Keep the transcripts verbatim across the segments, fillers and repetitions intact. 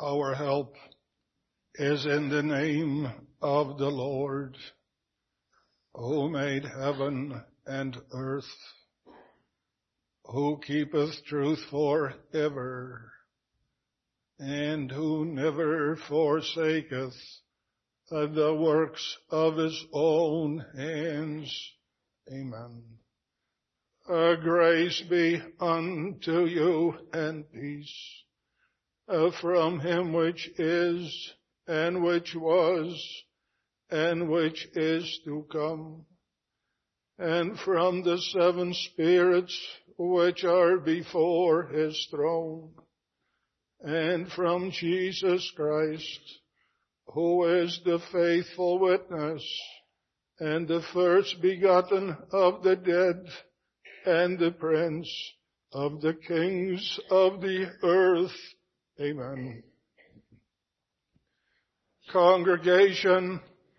Our help is in the name of the Lord, who made heaven and earth, who keepeth truth for ever, and who never forsaketh the works of his own hands. Amen. Uh, grace be unto you and peace uh, from him which is, and which was, and which is to come, and from the seven spirits which are before his throne, and from Jesus Christ, who is the faithful witness, and the first begotten of the dead, and the Prince of the kings of the earth. Amen. Congregation,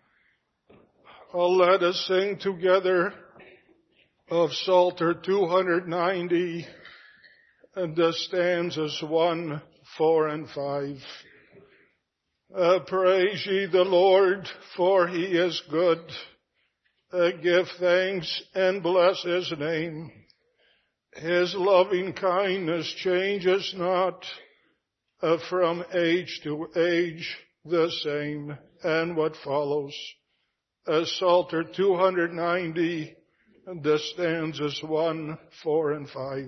let us sing together of Psalter two ninety, and the stanzas one, four, and five. Uh, praise ye the Lord, for he is good. Uh, give thanks and bless his name. His loving kindness changes not, uh, from age to age the same. And what follows? Uh, Psalter two ninety, the stanzas one, four, and five.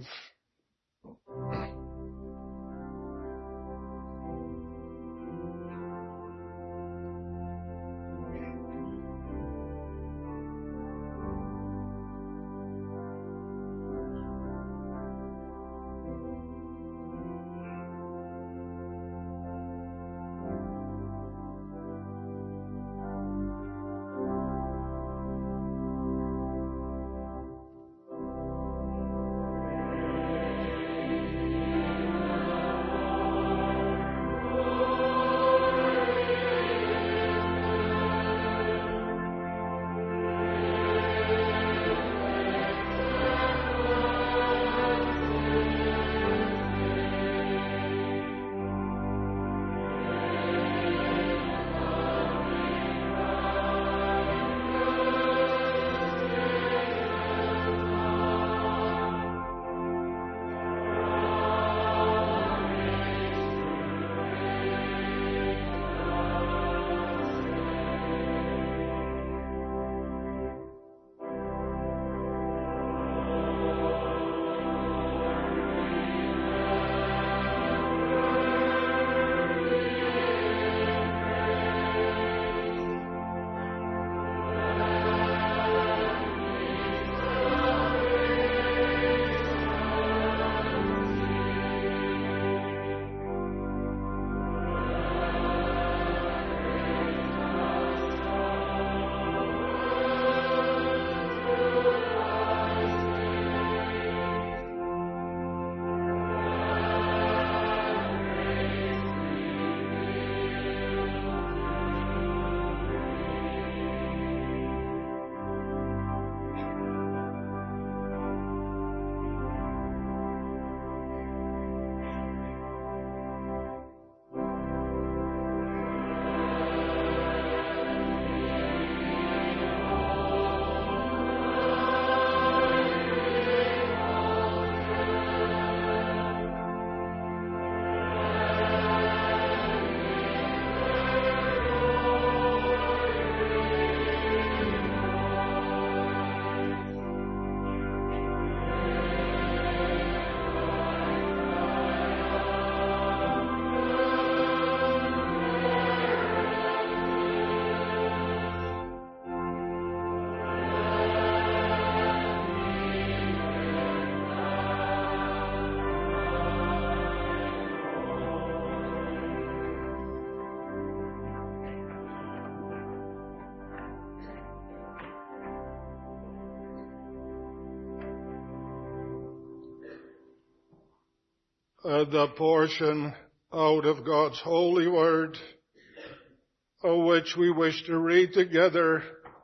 Uh, the portion out of God's holy word, uh, which we wish to read together,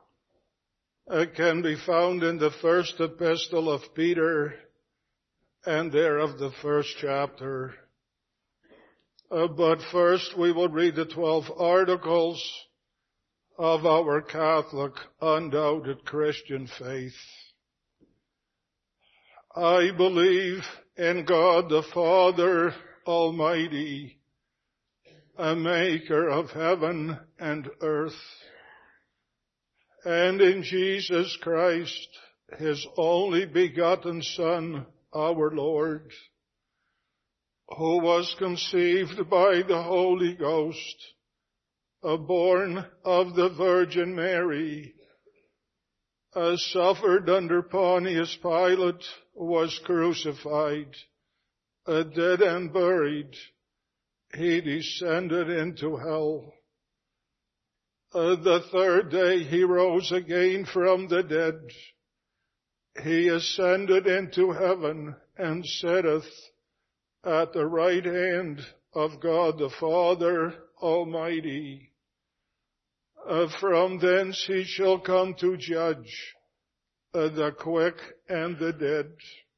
uh, can be found in the first epistle of Peter, and there of the first chapter. Uh, but first we will read the twelve articles of our Catholic, undoubted Christian faith. I believe in God the Father Almighty, a maker of heaven and earth, and in Jesus Christ, his only begotten Son, our Lord, who was conceived by the Holy Ghost, born of the Virgin Mary, uh, suffered under Pontius Pilate, was crucified, uh, dead and buried. He descended into hell. Uh, the third day he rose again from the dead. He ascended into heaven and sitteth at the right hand of God the Father Almighty. Uh, from thence he shall come to judge uh, the quick and the dead.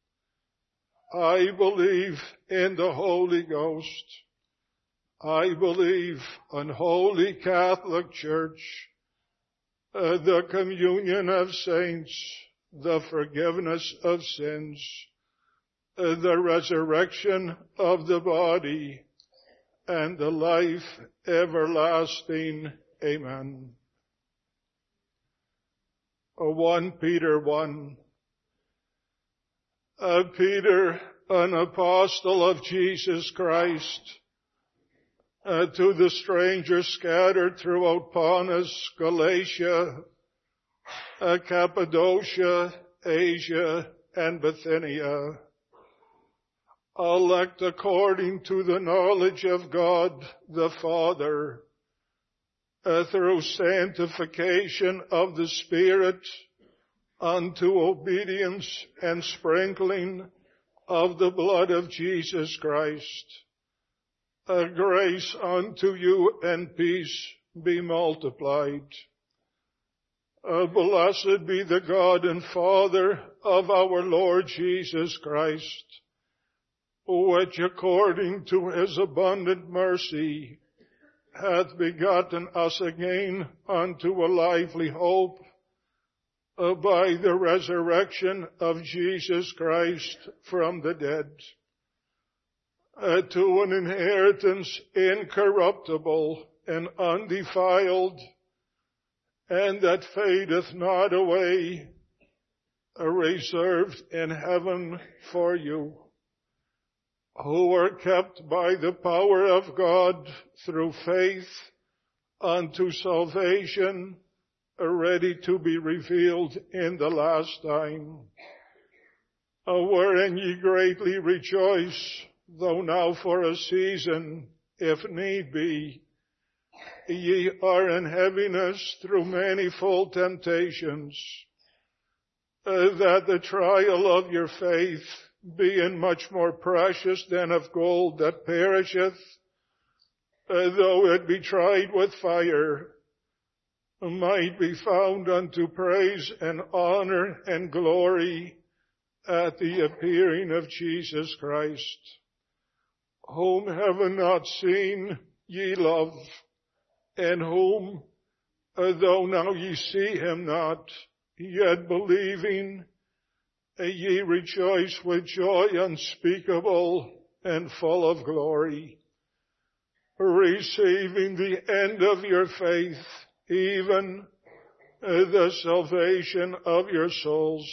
I believe in the Holy Ghost. I believe in Holy Catholic Church, uh, the communion of saints, the forgiveness of sins, uh, the resurrection of the body, and the life everlasting. Amen. First Peter one. Uh, Peter, an apostle of Jesus Christ, uh, to the strangers scattered throughout Pontus, Galatia, uh, Cappadocia, Asia, and Bithynia, elect according to the knowledge of God the Father, uh, through sanctification of the Spirit, unto obedience and sprinkling of the blood of Jesus Christ. A grace unto you and peace be multiplied. Uh, blessed be the God and Father of our Lord Jesus Christ, which according to his abundant mercy hath begotten us again unto a lively hope, uh, by the resurrection of Jesus Christ from the dead, uh, to an inheritance incorruptible and undefiled, and that fadeth not away, uh, reserved in heaven for you, who are kept by the power of God through faith unto salvation, ready to be revealed in the last time, uh, wherein ye greatly rejoice, though now for a season, if need be, ye are in heaviness through manifold temptations, uh, that the trial of your faith, being much more precious than of gold that perisheth, uh, though it be tried with fire, might be found unto praise and honor and glory at the appearing of Jesus Christ, whom heaven not seen ye love, and whom, uh, though now ye see him not, yet believing, uh, ye rejoice with joy unspeakable and full of glory, receiving the end of your faith, even uh, the salvation of your souls,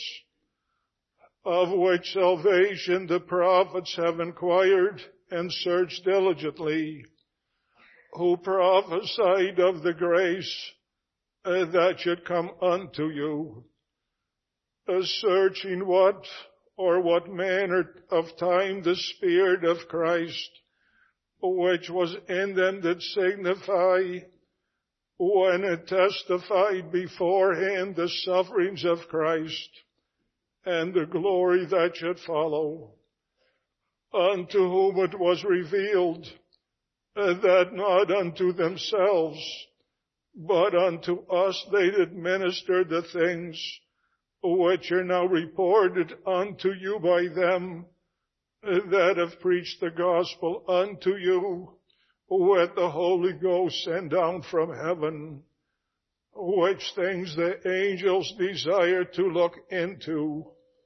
of which salvation the prophets have inquired and searched diligently, who prophesied of the grace uh, that should come unto you, uh, searching what or what manner of time the Spirit of Christ, which was in them that signify, when it testified beforehand the sufferings of Christ and the glory that should follow, unto whom it was revealed uh, that not unto themselves, but unto us they did minister the things which are now reported unto you by them uh, that have preached the gospel unto you with the Holy Ghost sent down from heaven, which things the angels desire to look into.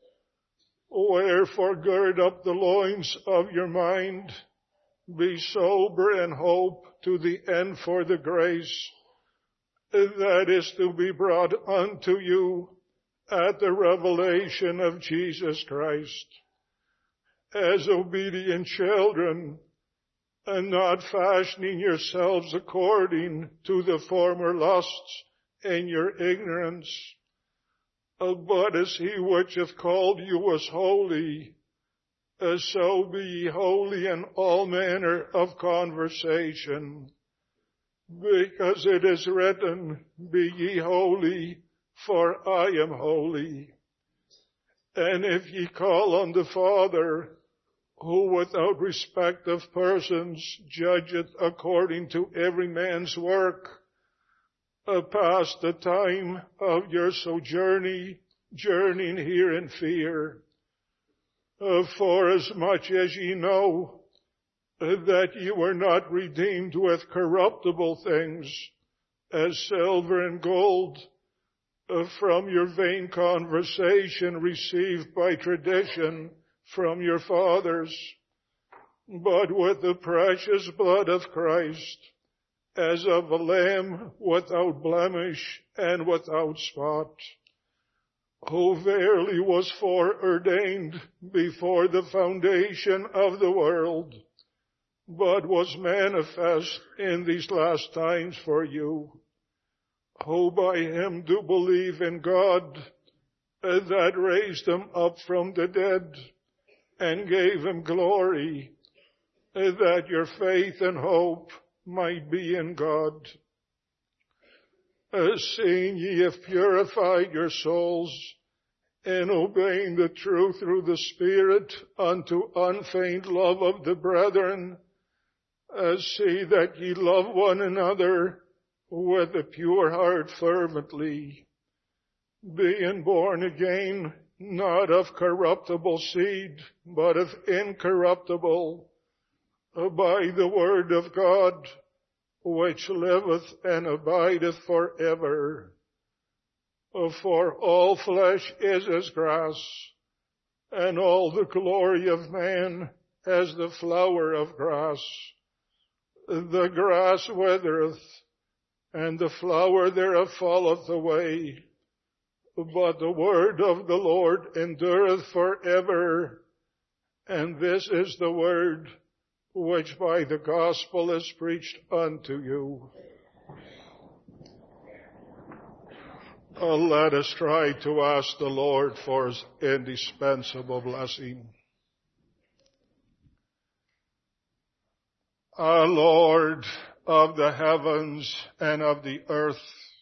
Wherefore gird up the loins of your mind, be sober and hope to the end for the grace that is to be brought unto you at the revelation of Jesus Christ. As obedient children, and not fashioning yourselves according to the former lusts in your ignorance, but as he which hath called you was holy, so be ye holy in all manner of conversation, because it is written, be ye holy, for I am holy. And if ye call on the Father, who without respect of persons judgeth according to every man's work, uh, pass the time of your sojourning, journeying here in fear. Uh, for as much as ye know uh, that ye were not redeemed with corruptible things, as silver and gold, uh, from your vain conversation received by tradition from your fathers, but with the precious blood of Christ, as of a lamb without blemish and without spot, who verily was foreordained before the foundation of the world, but was manifest in these last times for you, who by him do believe in God, that raised him up from the dead, and gave him glory, that your faith and hope might be in God. Seeing ye have purified your souls in obeying the truth through the Spirit unto unfeigned love of the brethren, see that ye love one another with a pure heart fervently, being born again, not of corruptible seed, but of incorruptible, by the word of God, which liveth and abideth forever. For all flesh is as grass, and all the glory of man as the flower of grass. The grass withereth, and the flower thereof falleth away, but the word of the Lord endureth forever. And this is the word which by the gospel is preached unto you. Uh, let us try to ask the Lord for his indispensable blessing. Our Lord of the heavens and of the earth,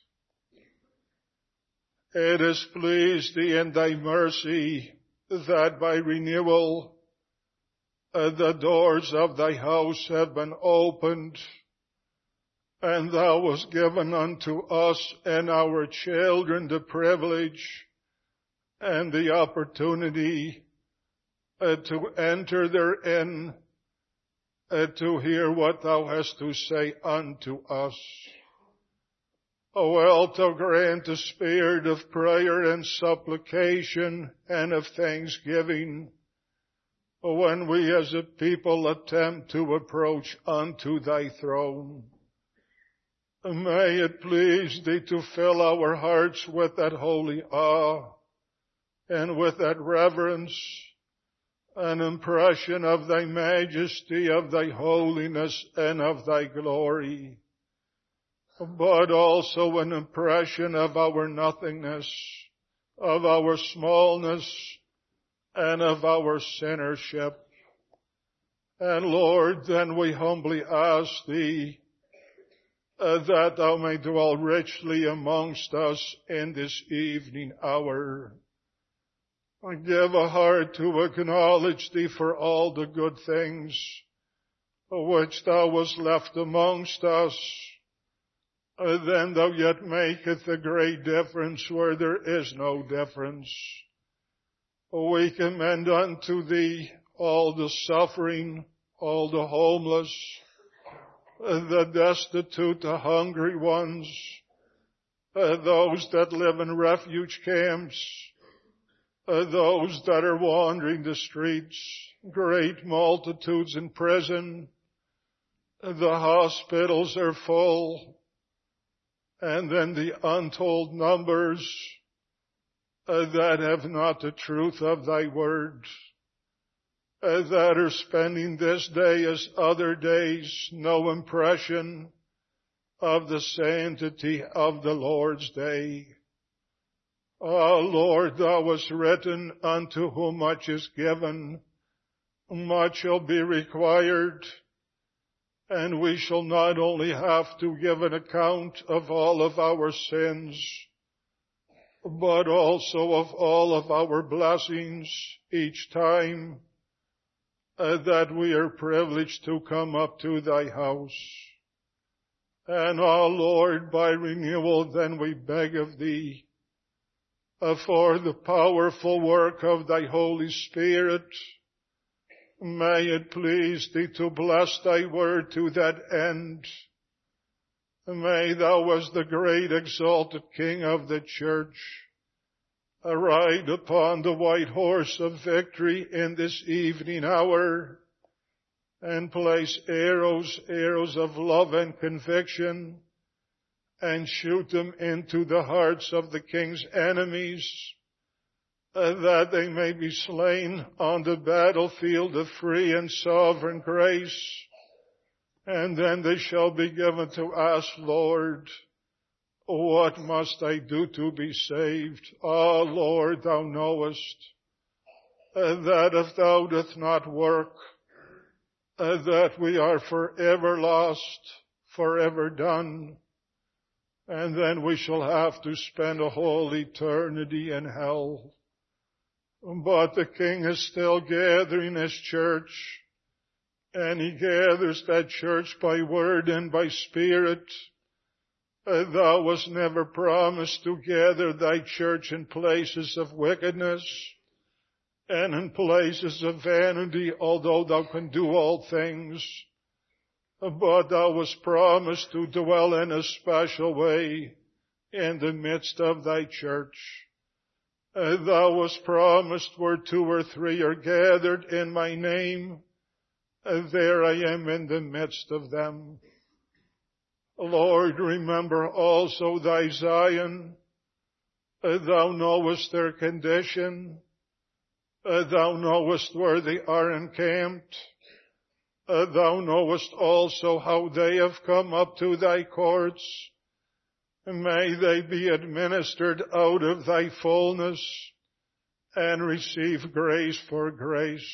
it is pleased thee in thy mercy that by renewal uh, the doors of thy house have been opened, and thou hast given unto us and our children the privilege and the opportunity uh, to enter therein, uh, to hear what thou hast to say unto us. O wilt thou grant a spirit of prayer and supplication and of thanksgiving when we as a people attempt to approach unto thy throne. May it please thee to fill our hearts with that holy awe and with that reverence, an impression of thy majesty, of thy holiness, and of thy glory, but also an impression of our nothingness, of our smallness, and of our sinnership. And Lord, then we humbly ask thee uh, that thou may dwell richly amongst us in this evening hour. Give a heart to acknowledge thee for all the good things which thou hast left amongst us. Uh, then thou yet maketh a great difference where there is no difference. We commend unto thee all the suffering, all the homeless, the destitute, the hungry ones, uh, those that live in refuge camps, uh, those that are wandering the streets, great multitudes in prison. The hospitals are full, and then the untold numbers uh, that have not the truth of thy word, uh, that are spending this day as other days, no impression of the sanctity of the Lord's day. Ah, Lord, thou hast written, unto whom much is given, much shall be required. And we shall not only have to give an account of all of our sins, but also of all of our blessings each time uh, that we are privileged to come up to thy house. And, our Lord, by renewal then we beg of thee uh, for the powerful work of thy Holy Spirit. May it please thee to bless thy word to that end. May thou, as the great exalted King of the church, ride upon the white horse of victory in this evening hour and place arrows, arrows of love and conviction, and shoot them into the hearts of the King's enemies, Uh, that they may be slain on the battlefield of free and sovereign grace, and then they shall be given to us, Lord. What must I do to be saved? Ah, Lord, thou knowest uh, that if thou doth not work, uh, that we are forever lost, forever done, and then we shall have to spend a whole eternity in hell. But the King is still gathering his church, and he gathers that church by word and by spirit. Uh, thou wast never promised to gather thy church in places of wickedness and in places of vanity, although thou can do all things. But thou wast promised to dwell in a special way in the midst of thy church. Uh, thou wast promised, where two or three are gathered in my name, uh, there I am in the midst of them. Lord, remember also thy Zion. Uh, thou knowest their condition. Uh, thou knowest where they are encamped. Uh, thou knowest also how they have come up to thy courts. May they be administered out of thy fullness and receive grace for grace.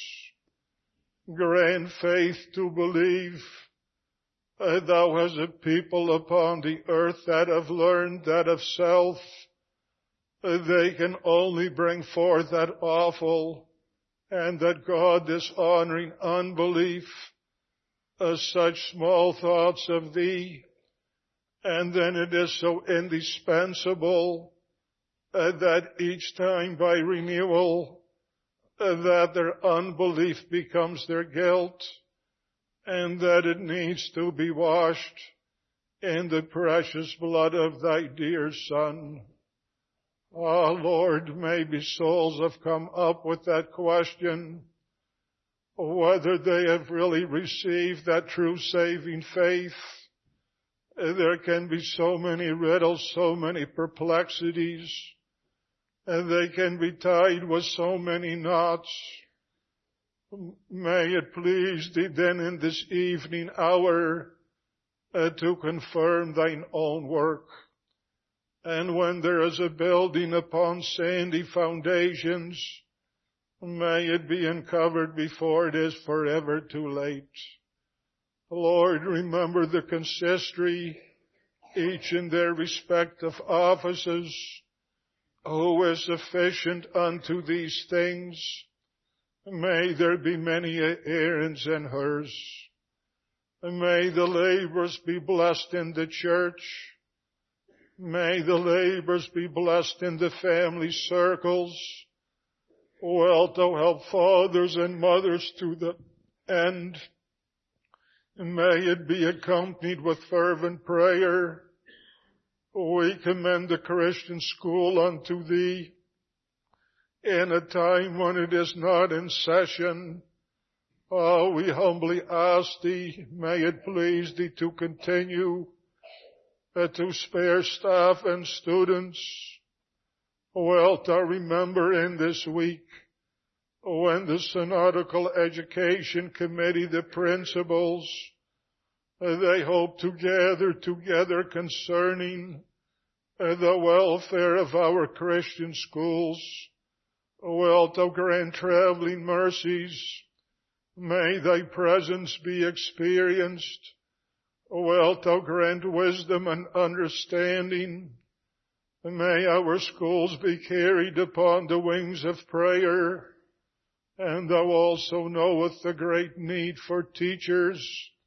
Grant faith to believe. Uh, thou hast a people upon the earth that have learned that of self uh, they can only bring forth that awful and that God-dishonoring unbelief, uh, such small thoughts of thee. And then it is so indispensable uh, that each time by renewal uh, that their unbelief becomes their guilt, and that it needs to be washed in the precious blood of thy dear Son. Ah, Lord, maybe souls have come up with that question, whether they have really received that true saving faith. There can be so many riddles, so many perplexities, and they can be tied with so many knots. May it please thee then in this evening hour uh, to confirm thine own work. And when there is a building upon sandy foundations, may it be uncovered before it is forever too late. Lord, remember the consistory, each in their respective offices, who is sufficient unto these things. May there be many Aarons and hers. May the laborers be blessed in the church. May the laborers be blessed in the family circles. Wilt thou help fathers and mothers to the end? and may it be accompanied with fervent prayer. We commend the Christian school unto Thee in a time when it is not in session. Oh, we humbly ask Thee, may it please Thee to continue uh, to spare staff and students. Well, to remember in this week when the Synodical Education Committee, the principals, uh, they hope to gather together concerning uh, the welfare of our Christian schools. Well, to grant traveling mercies. May Thy presence be experienced. Well, to grant wisdom and understanding. May our schools be carried upon the wings of prayer. And Thou also knowest the great need for teachers.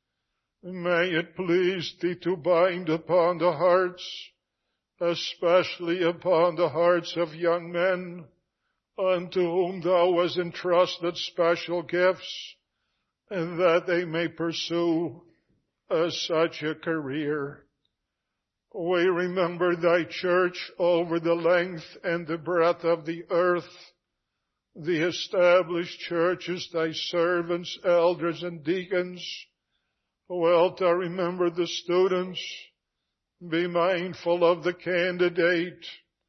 May it please Thee to bind upon the hearts, especially upon the hearts of young men, unto whom Thou hast entrusted special gifts, and that they may pursue uh, such a career. We remember Thy church over the length and the breadth of the earth, the established churches, Thy servants, elders, and deacons. Well, to remember the students, be mindful of the candidate.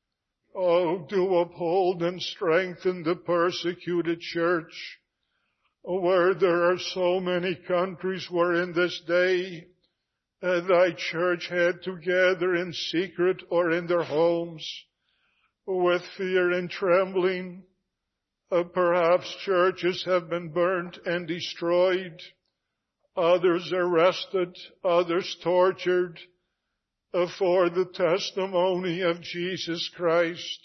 Oh, do uphold and strengthen the persecuted church, where there are so many countries where in this day uh, Thy church had to gather in secret or in their homes with fear and trembling. Uh, perhaps churches have been burnt and destroyed, others arrested, others tortured, uh, for the testimony of Jesus Christ.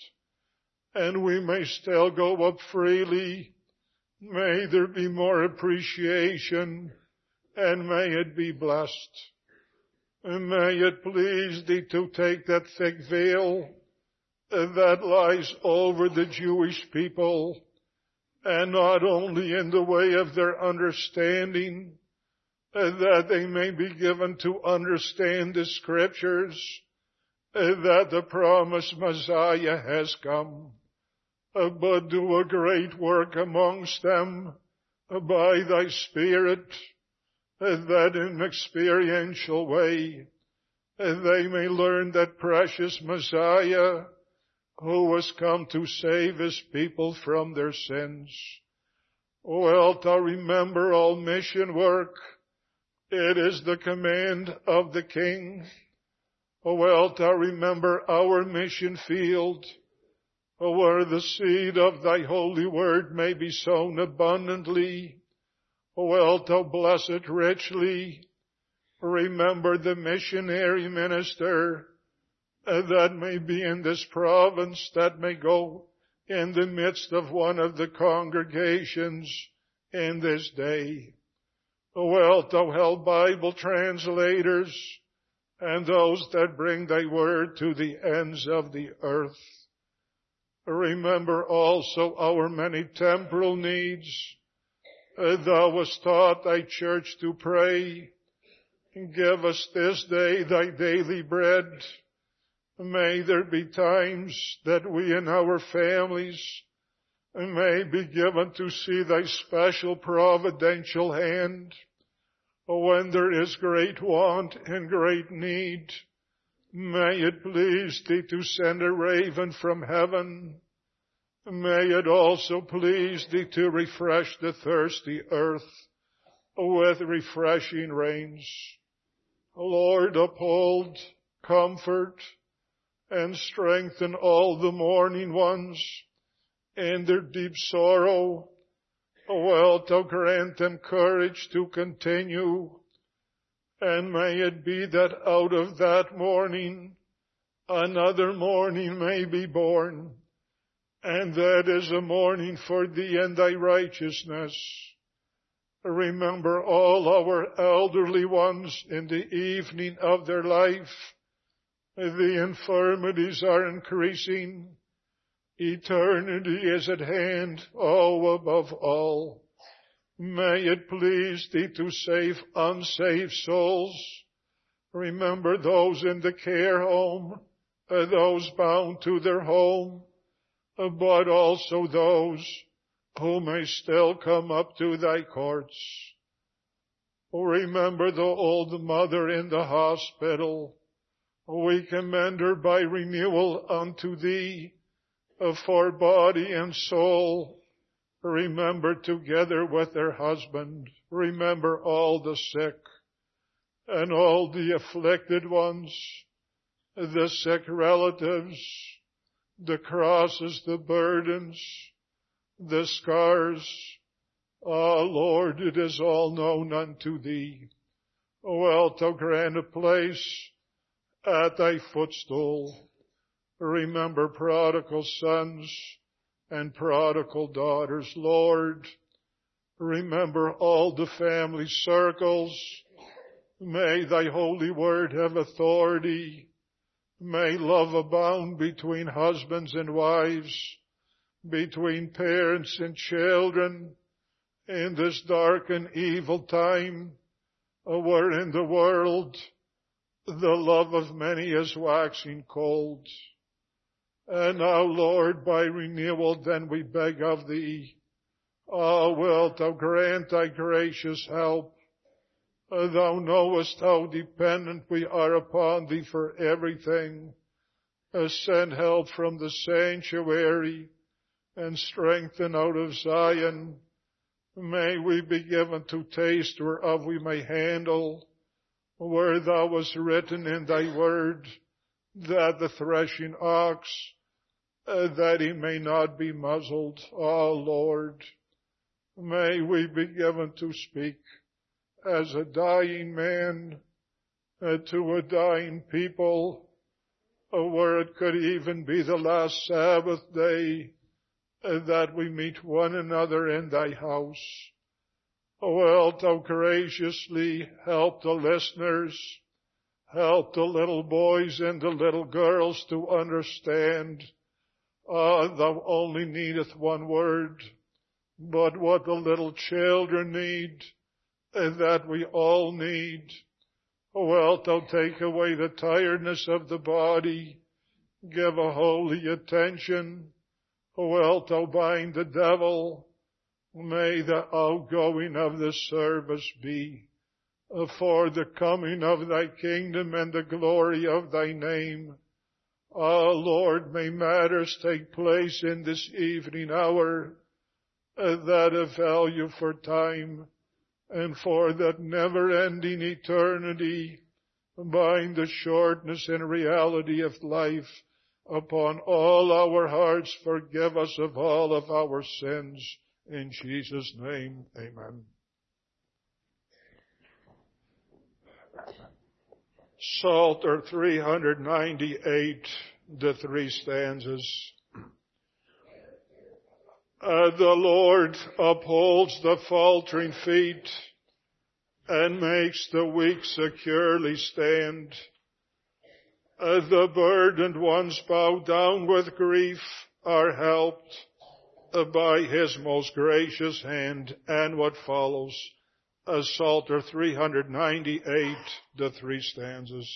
And we may still go up freely. May there be more appreciation, and may it be blessed. And may it please Thee to take that thick veil uh, that lies over the Jewish people, and not only in the way of their understanding, uh, that they may be given to understand the Scriptures, uh, that the promised Messiah has come, uh, but do a great work amongst them uh, by Thy Spirit, uh, that in experiential way uh, they may learn that precious Messiah who has come to save His people from their sins. Well, to remember all mission work, it is the command of the King. Well, to remember our mission field, where the seed of Thy holy word may be sown abundantly. Well, to bless it richly. Remember the missionary minister that may be in this province, that may go in the midst of one of the congregations in this day. Well, to help Bible translators and those that bring Thy word to the ends of the earth. Remember also our many temporal needs. Thou hast taught Thy church to pray. Give us this day Thy daily bread. May there be times that we and our families may be given to see Thy special providential hand when there is great want and great need. May it please Thee to send a raven from heaven. May it also please Thee to refresh the thirsty earth with refreshing rains. Lord, uphold, comfort, and strengthen all the mourning ones in their deep sorrow. Well, to grant them courage to continue. And may it be that out of that mourning, another morning may be born. And that is a mourning for Thee and Thy righteousness. Remember all our elderly ones in the evening of their life. The infirmities are increasing. Eternity is at hand, oh, above all. May it please thee to save unsaved souls. Remember those in the care home, uh, those bound to their home, uh, but also those who may still come up to thy courts. Remember the old mother in the hospital. We commend her by renewal unto thee, uh, for body and soul. Remember together with her husband. Remember all the sick and all the afflicted ones, the sick relatives, the crosses, the burdens, the scars. Ah, Lord, it is all known unto thee. Wilt thou grant a place at thy footstool? Remember prodigal sons and prodigal daughters, Lord. Remember all the family circles. May thy holy word have authority. May love abound between husbands and wives, between parents and children, in this dark and evil time, wherein the world, the love of many is waxing cold. And now, Lord, by renewal then we beg of thee, ah, wilt thou grant thy gracious help. Thou knowest how dependent we are upon thee for everything. Send help from the sanctuary and strengthen out of Zion. May we be given to taste whereof we may handle, where thou was written in thy word, that the threshing ox, uh, that he may not be muzzled. Ah, Lord, may we be given to speak as a dying man uh, to a dying people, uh, where it could even be the last Sabbath day, uh, that we meet one another in thy house. Wilt thou graciously help the listeners, help the little boys and the little girls to understand, ah, thou only needeth one word, but what the little children need, that we all need. Wilt thou take away the tiredness of the body, give a holy attention. Wilt thou bind the devil. May the outgoing of the service be for the coming of thy kingdom and the glory of thy name. Ah, Lord, may matters take place in this evening hour that of value for time and for that never-ending eternity. Bind the shortness and reality of life upon all our hearts. Forgive us of all of our sins. In Jesus' name, amen. Psalter three ninety-eight, the three stanzas. Uh, the Lord upholds the faltering feet and makes the weak securely stand. Uh, the burdened ones bowed down with grief are helped uh, by his most gracious hand. And what follows, uh, Psalter three ninety-eight, the three stanzas.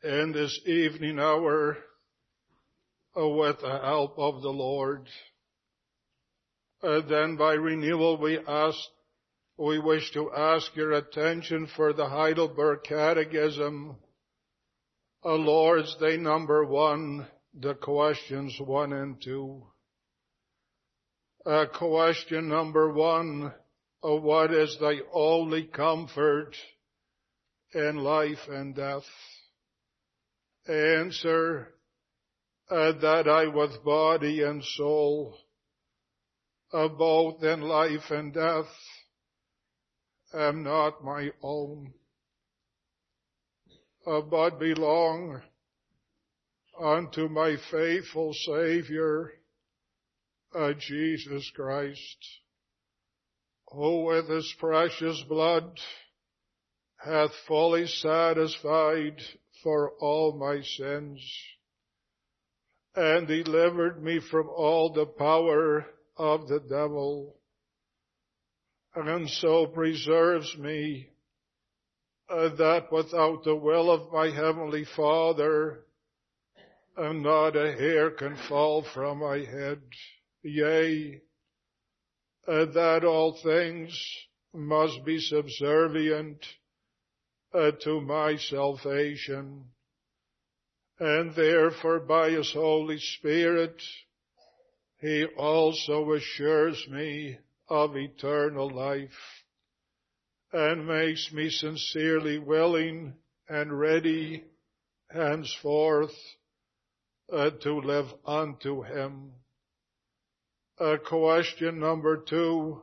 in this evening hour uh, with the help of the Lord. Uh, then by renewal we ask, we wish to ask your attention for the Heidelberg Catechism, uh, Lord's Day number one, the questions one and two. Uh, question number one, uh, what is thy only comfort in life and death? Answer, uh, that I with body and soul, uh, both in life and death, am not my own, uh, but belong unto my faithful Savior, uh, Jesus Christ, who with his precious blood hath fully satisfied for all my sins, and delivered me from all the power of the devil, and so preserves me, uh, that without the will of my heavenly Father, uh, not a hair can fall from my head. Yea, uh, that all things must be subservient uh, to my salvation, and therefore by his Holy Spirit he also assures me of eternal life, and makes me sincerely willing and ready henceforth uh, to live unto him. Uh, question number two,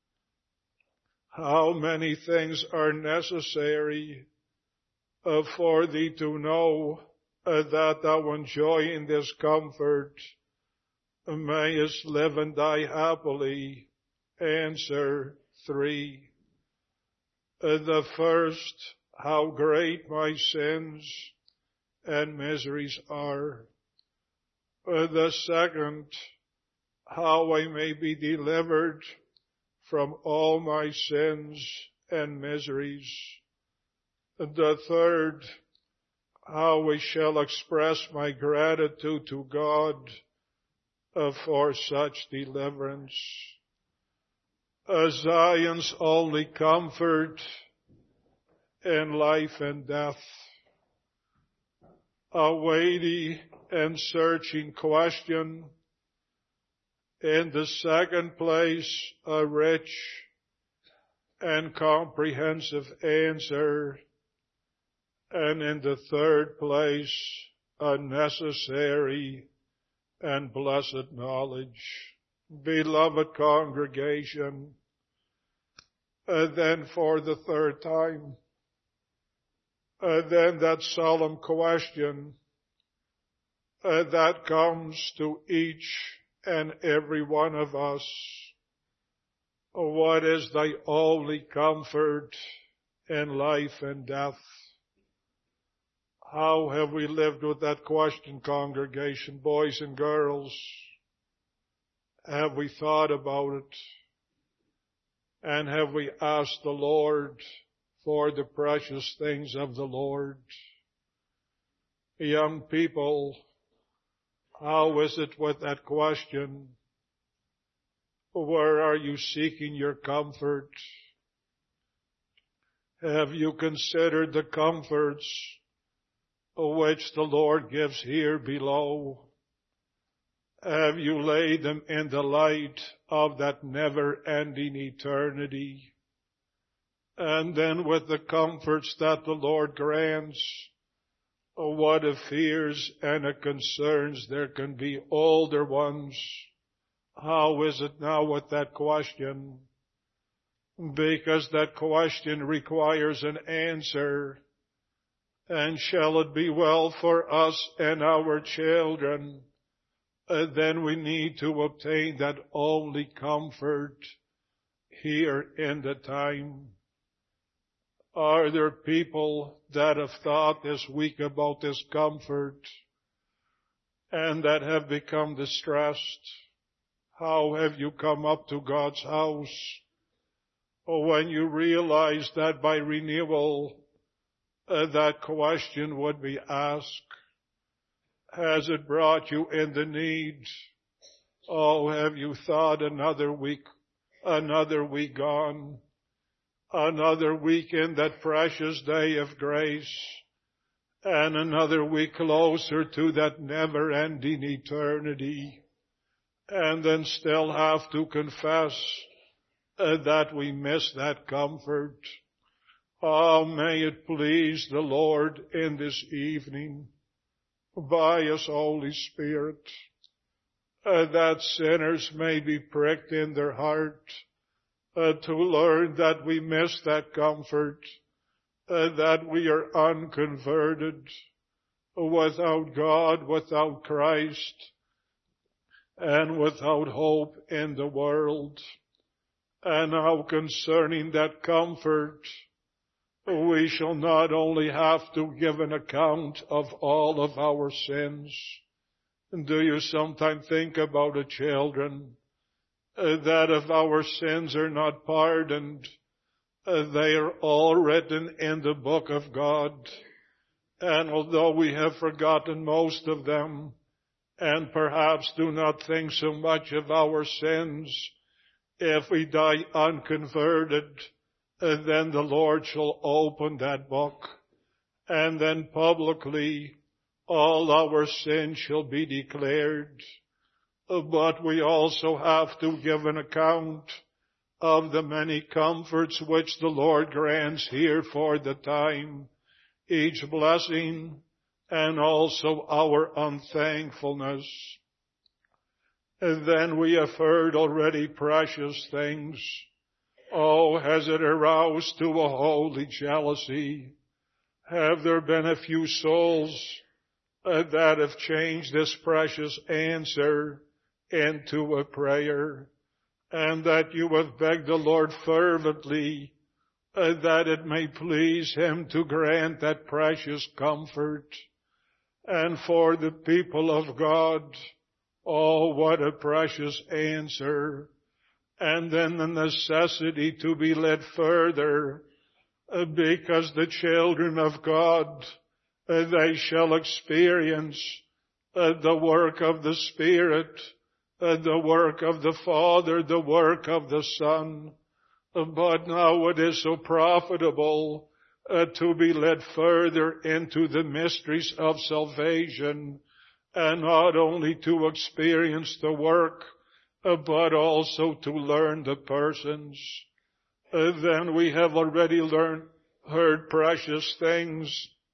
how many things are necessary uh, for thee to know uh, that thou enjoying this comfort uh, mayest live and die happily? Answer, three. Uh, the first, how great my sins and miseries are. Uh, the second, how I may be delivered from all my sins and miseries. The third, how we shall express my gratitude to God uh, for such deliverance. Uh, Zion's only comfort in life and death. A weighty and searching question. In the second place, a rich and comprehensive answer. And in the third place, a necessary and blessed knowledge. Beloved congregation, uh, then for the third time, uh, then that solemn question uh, that comes to each and every one of us. What is thy only comfort in life and death? How have we lived with that question, congregation, boys and girls? Have we thought about it? And have we asked the Lord for the precious things of the Lord? Young people, how is it with that question? Where are you seeking your comfort? Have you considered the comforts which the Lord gives here below? Have you laid them in the light of that never-ending eternity? And then with the comforts that the Lord grants, what a fears and a concerns there can be, older ones. How is it now with that question? Because that question requires an answer. And shall it be well for us and our children? Uh, then we need to obtain that only comfort here in the time. Are there people that have thought this week about this comfort and that have become distressed? How have you come up to God's house when you realize that by renewal uh, that question would be asked. Has it brought you into need? Oh, have you thought another week, another week gone, another week in that precious day of grace, and another week closer to that never-ending eternity, and then still have to confess uh, that we miss that comfort? Oh, may it please the Lord in this evening, by His Holy Spirit, uh, that sinners may be pricked in their heart uh, to learn that we miss that comfort, uh, that we are unconverted, without God, without Christ, and without hope in the world. And now concerning that comfort, we shall not only have to give an account of all of our sins. Do you sometimes think about the children, uh, that if our sins are not pardoned, uh, they are all written in the book of God. And although we have forgotten most of them, and perhaps do not think so much of our sins, if we die unconverted, and then the Lord shall open that book, and then publicly all our sins shall be declared. But we also have to give an account of the many comforts which the Lord grants here for the time, each blessing, and also our unthankfulness. And then we have heard already precious things. Oh, has it aroused to a holy jealousy? Have there been a few souls uh, that have changed this precious answer into a prayer, and that you have begged the Lord fervently uh, that it may please Him to grant that precious comfort? And for the people of God, oh, what a precious answer. And then the necessity to be led further, uh, because the children of God, uh, they shall experience uh, the work of the Spirit, uh, the work of the Father, the work of the Son. Uh, but now it is so profitable uh, to be led further into the mysteries of salvation, and not only to experience the work, Uh, but also to learn the persons. Uh, then we have already learned, heard precious things.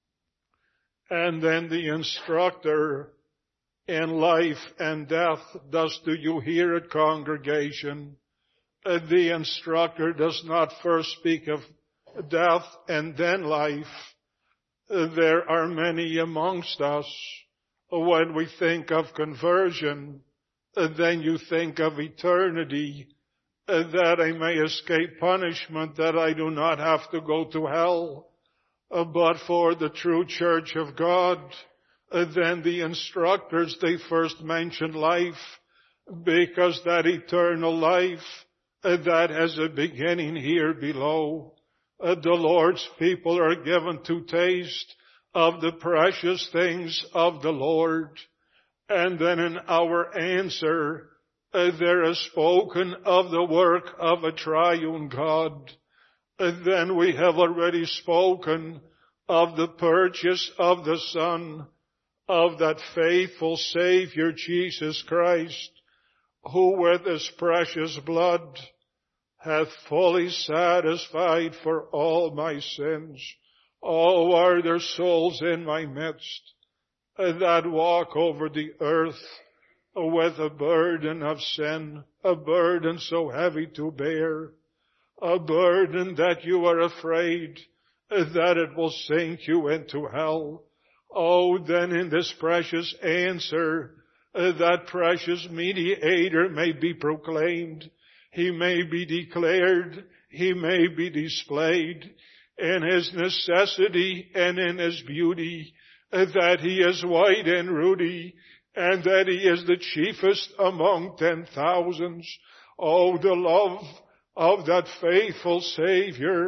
And then the instructor in life and death, thus do you hear it, congregation? Uh, the instructor does not first speak of death and then life. Uh, there are many amongst us, when we think of conversion, Uh, then you think of eternity, uh, that I may escape punishment, that I do not have to go to hell. Uh, but for the true church of God, uh, then the instructors, they first mention life, because that eternal life, uh, that has a beginning here below. Uh, the Lord's people are given to taste of the precious things of the Lord. And then in our answer, uh, there is spoken of the work of a triune God. Uh, then we have already spoken of the purchase of the Son, of that faithful Savior, Jesus Christ, who with His precious blood hath fully satisfied for all my sins. Oh, are there souls in my midst that walk over the earth with a burden of sin, a burden so heavy to bear, a burden that you are afraid that it will sink you into hell? Oh, then in this precious answer, that precious mediator may be proclaimed, He may be declared, He may be displayed in His necessity and in His beauty, that He is white and ruddy, and that He is the chiefest among ten thousands. Oh, the love of that faithful Savior,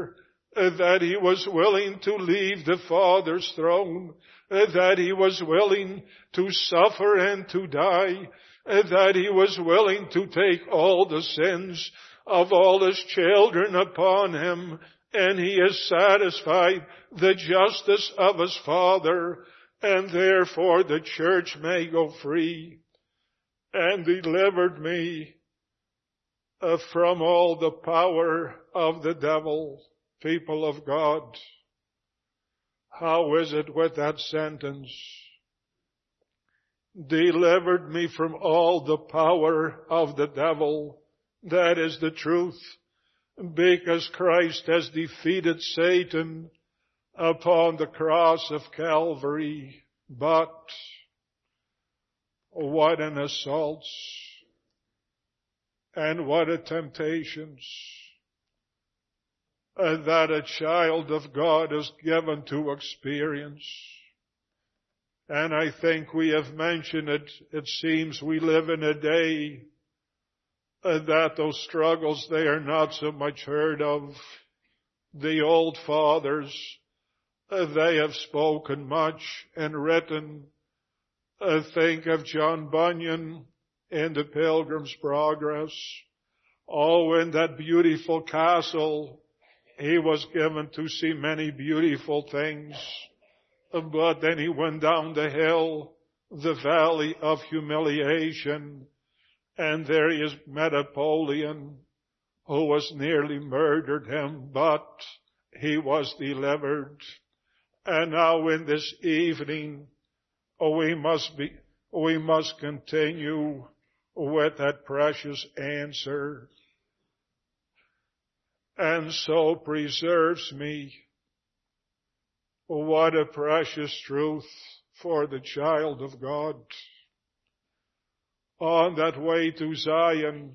that he was willing to leave the Father's throne, that he was willing to suffer and to die, that he was willing to take all the sins of all his children upon him, and he has satisfied the justice of his Father, and therefore the church may go free, and delivered me uh, from all the power of the devil. People of God, how is it with that sentence? Delivered me from all the power of the devil. That is the truth, because Christ has defeated Satan upon the cross of Calvary. But what an assault and what a temptations that a child of God is given to experience. And I think we have mentioned it. It seems we live in a day that those struggles, they are not so much heard of. The old fathers, they have spoken much and written. Think of John Bunyan in the Pilgrim's Progress. Oh, in that beautiful castle, he was given to see many beautiful things. But then he went down the hill, the valley of humiliation, and there he met Napoleon, who was nearly murdered him, but he was delivered. And now in this evening, we must be, we must continue with that precious answer. And so preserves me. What a precious truth for the child of God. On that way to Zion,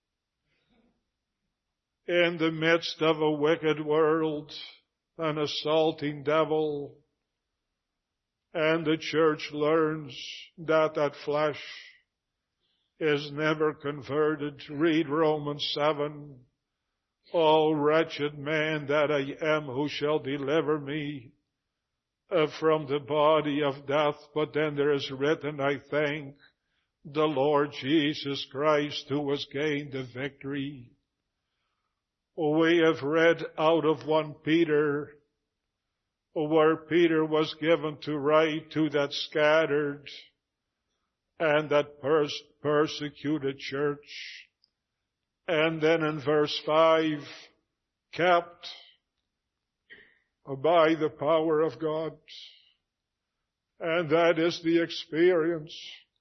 in the midst of a wicked world, an assaulting devil, and the church learns that that flesh is never converted. Read Romans seven. O wretched man that I am, who shall deliver me uh, from the body of death? But then there is written, I thank the Lord Jesus Christ, who has gained the victory. We have read out of First Peter, where Peter was given to write to that scattered and that pers- persecuted church. And then in verse five, kept by the power of God. And that is the experience.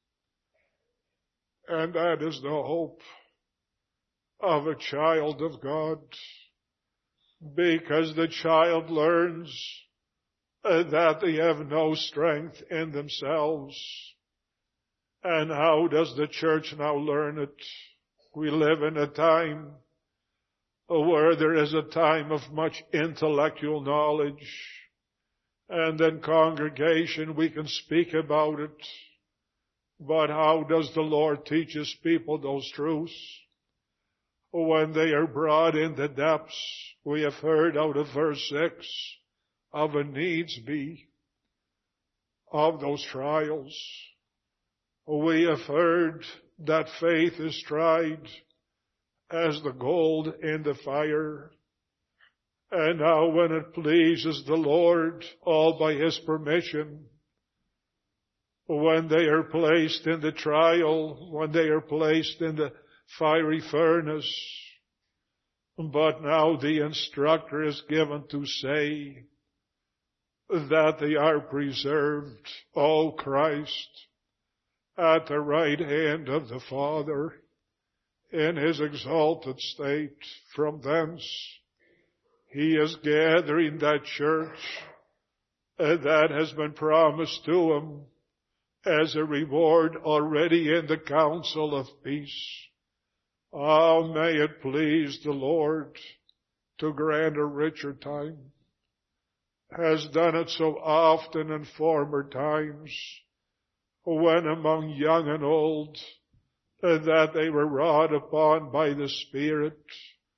And that is the hope of a child of God. Because the child learns that they have no strength in themselves. And how does the church now learn it? We live in a time where there is a time of much intellectual knowledge. And in congregation we can speak about it. But how does the Lord teach His people those truths? When they are brought in the depths, we have heard out of verse six, of a needs be, of those trials. We have heard that faith is tried as the gold in the fire. And now when it pleases the Lord, all by His permission, when they are placed in the trial, when they are placed in the fiery furnace, but now the instructor is given to say that they are preserved, O Christ, at the right hand of the Father, in His exalted state. From thence He is gathering that church that has been promised to Him as a reward already in the council of peace. Ah, may it please the Lord to grant a richer time, has done it so often in former times, when among young and old, that they were wrought upon by the Spirit,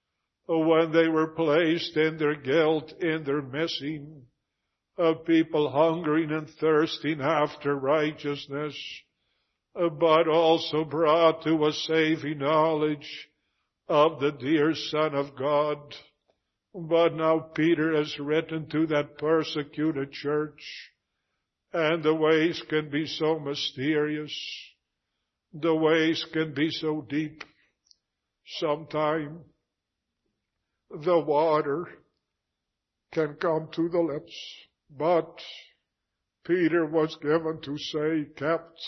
when they were placed in their guilt, in their missing, of people hungering and thirsting after righteousness, but also brought to a saving knowledge of the dear Son of God. But now Peter has written to that persecuted church, and the ways can be so mysterious. The ways can be so deep. Sometime the water can come to the lips, but Peter was given to say, kept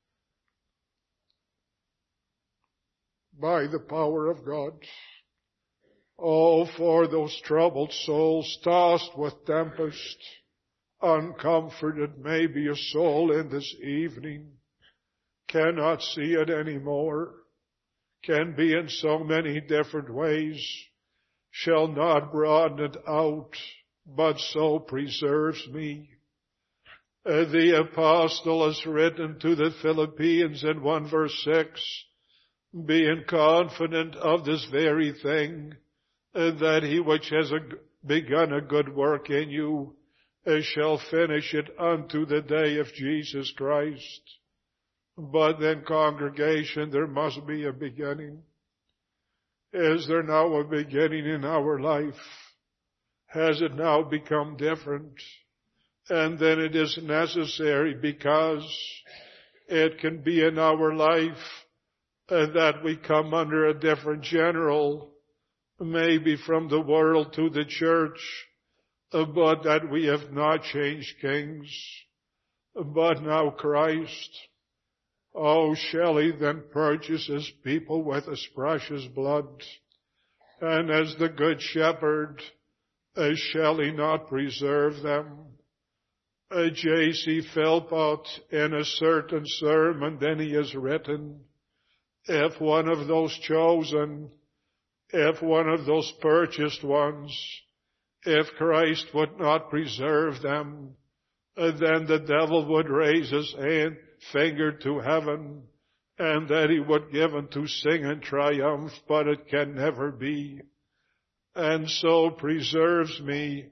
by the power of God. Oh, for those troubled souls tossed with tempest, uncomforted, maybe a soul in this evening cannot see it anymore, can be in so many different ways, shall not broaden it out, but so preserves me. Uh, the apostle has written to the Philippians in one verse six, being confident of this very thing, uh, that he which has a, begun a good work in you uh, shall finish it unto the day of Jesus Christ. But then, congregation, there must be a beginning. Is there now a beginning in our life? Has it now become different? And then it is necessary, because it can be in our life uh, that we come under a different general, maybe from the world to the church, uh, but that we have not changed kings, but now Christ. Oh, shall he then purchase his people with his precious blood? And as the good shepherd, uh, shall he not preserve them? Uh, J C Philpott, in a certain sermon, then he has written, if one of those chosen, if one of those purchased ones, if Christ would not preserve them, uh, then the devil would raise his hand, finger to heaven, and that he would give him to sing in triumph, but it can never be. And so preserves me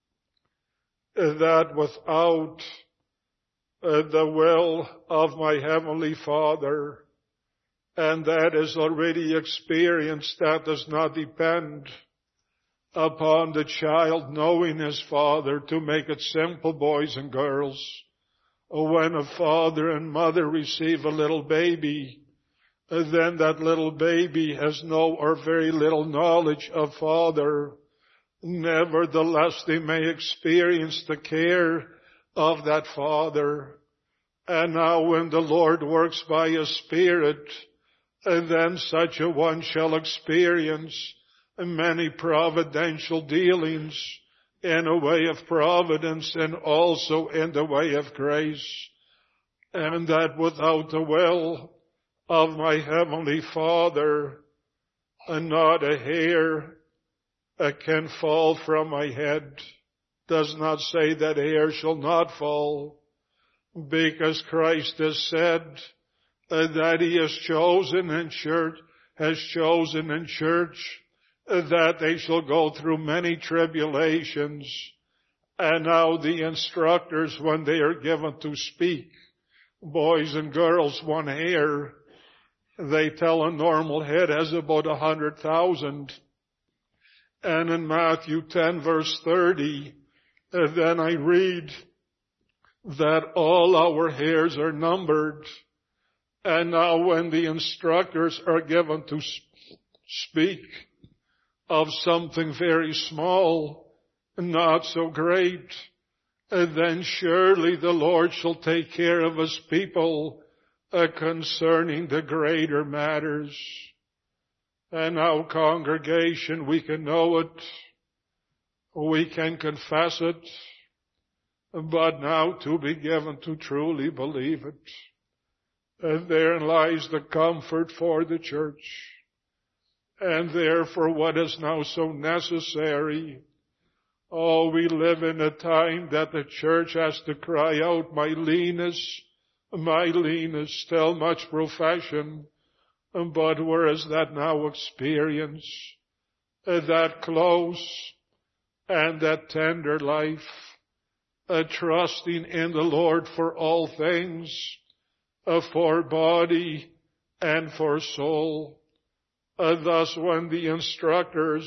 that without uh, the will of my Heavenly Father, and that is already experienced, that does not depend upon the child knowing his father. To make it simple, boys and girls, when a father and mother receive a little baby, then that little baby has no or very little knowledge of father. Nevertheless, they may experience the care of that father. And now when the Lord works by His Spirit, then such a one shall experience many providential dealings in a way of providence and also in the way of grace. And that without the will of my Heavenly Father, not a hair can fall from my head. Does not say that hair shall not fall, because Christ has said that He has chosen in church, has chosen in church that they shall go through many tribulations. And now the instructors, when they are given to speak, boys and girls, one hair, they tell a normal head has about a hundred thousand. And in Matthew ten verse thirty, then I read that all our hairs are numbered. And now when the instructors are given to speak of something very small, not so great, then surely the Lord shall take care of His people uh, concerning the greater matters. And now, congregation, we can know it, we can confess it, but now to be given to truly believe it. And therein lies the comfort for the church. And therefore what is now so necessary, oh, we live in a time that the church has to cry out, my leanness, my leanness, still much profession, but where is that now experience? uh, that close and that tender life, uh, trusting in the Lord for all things, uh, for body and for soul. Uh, thus, when the instructors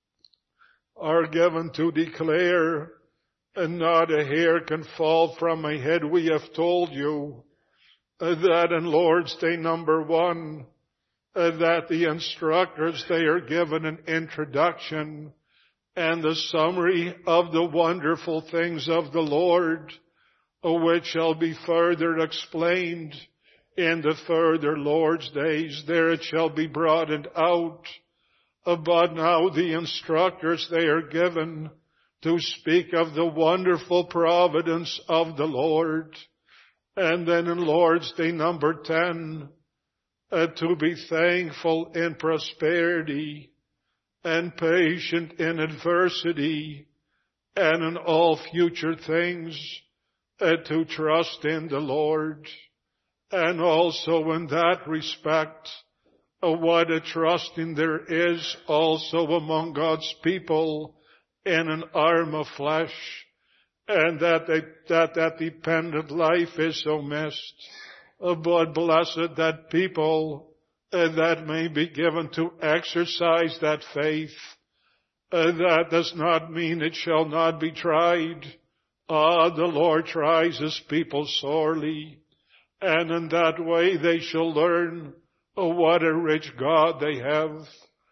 are given to declare, and not a hair can fall from my head, we have told you uh, that in Lord's Day number one, uh, that the instructors, they are given an introduction and the summary of the wonderful things of the Lord, uh, which shall be further explained in the further Lord's days. There it shall be broadened out. Uh, but now the instructors, they are given to speak of the wonderful providence of the Lord. And then in Lord's Day number ten, uh, to be thankful in prosperity and patient in adversity and in all future things, uh, to trust in the Lord. And also in that respect, uh, what a trusting there is also among God's people in an arm of flesh, and that they, that that dependent life is so missed. Uh, but blessed that people uh, that may be given to exercise that faith. Uh, that does not mean it shall not be tried. Ah, the Lord tries His people sorely, and in that way they shall learn uh, what a rich God they have.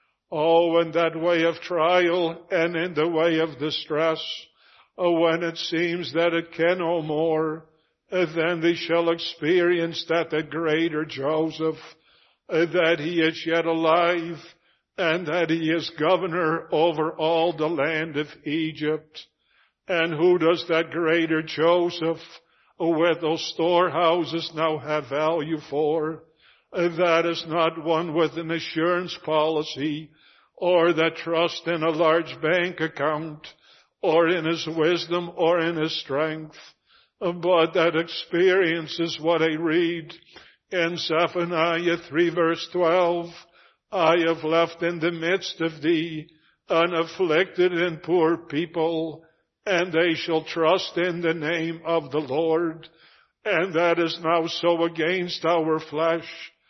Oh, in that way of trial and in the way of distress, oh, when it seems that it can no more, uh, then they shall experience that the greater Joseph, uh, that he is yet alive and that he is governor over all the land of Egypt. And who does that greater Joseph with those storehouses now have value for? Uh, that is not one with an assurance policy, or that trust in a large bank account, or in his wisdom, or in his strength. But that experience is what I read in Zephaniah three verse twelve. I have left in the midst of thee an afflicted and poor people, and they shall trust in the name of the Lord. And that is now so against our flesh,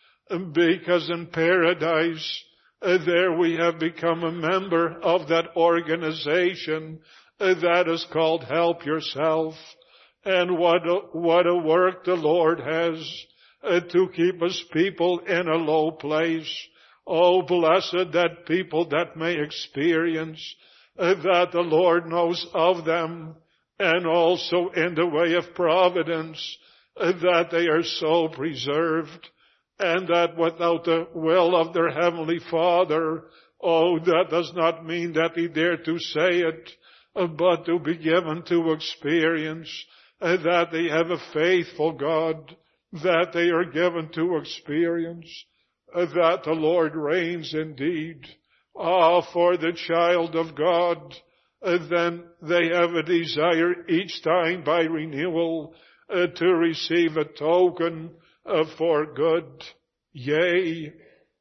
because in paradise, Uh, there we have become a member of that organization uh, that is called Help Yourself. And what a, what a work the Lord has uh, to keep His people in a low place. Oh, blessed that people that may experience uh, that the Lord knows of them, and also in the way of providence uh, that they are so preserved. And that without the will of their Heavenly Father, oh, that does not mean that they dare to say it, but to be given to experience that they have a faithful God, that they are given to experience that the Lord reigns indeed. Ah, for the child of God, then they have a desire each time by renewal to receive a token Uh, for good, yea,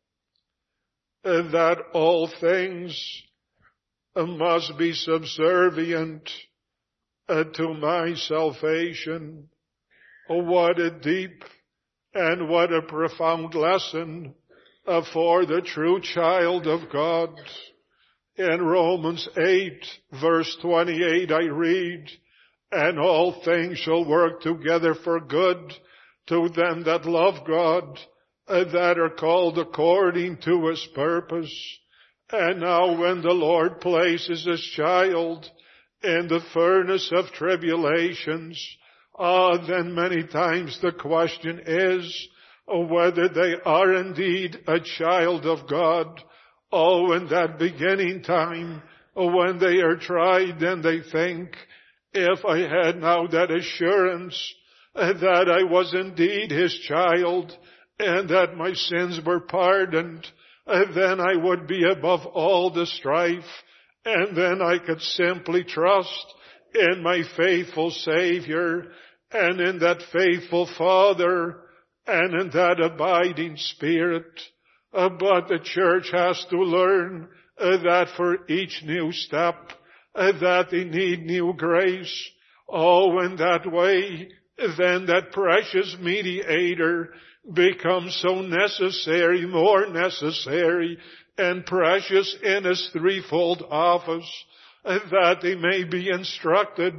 uh, that all things uh, must be subservient uh, to my salvation. Oh, what a deep and what a profound lesson uh, for the true child of God. In Romans eight, verse twenty-eight, I read, and all things shall work together for good to them that love God, uh, that are called according to His purpose. And now when the Lord places His child in the furnace of tribulations, ah, then many times the question is uh, whether they are indeed a child of God. Oh, in that beginning time, uh, when they are tried, then they think, if I had now that assurance that I was indeed His child, and that my sins were pardoned, then I would be above all the strife, and then I could simply trust in my faithful Savior, and in that faithful Father, and in that abiding Spirit. Uh, but the church has to learn uh, that for each new step, uh, that they need new grace. Oh, in that way, then that precious mediator becomes so necessary, more necessary and precious in his threefold office, uh, that they may be instructed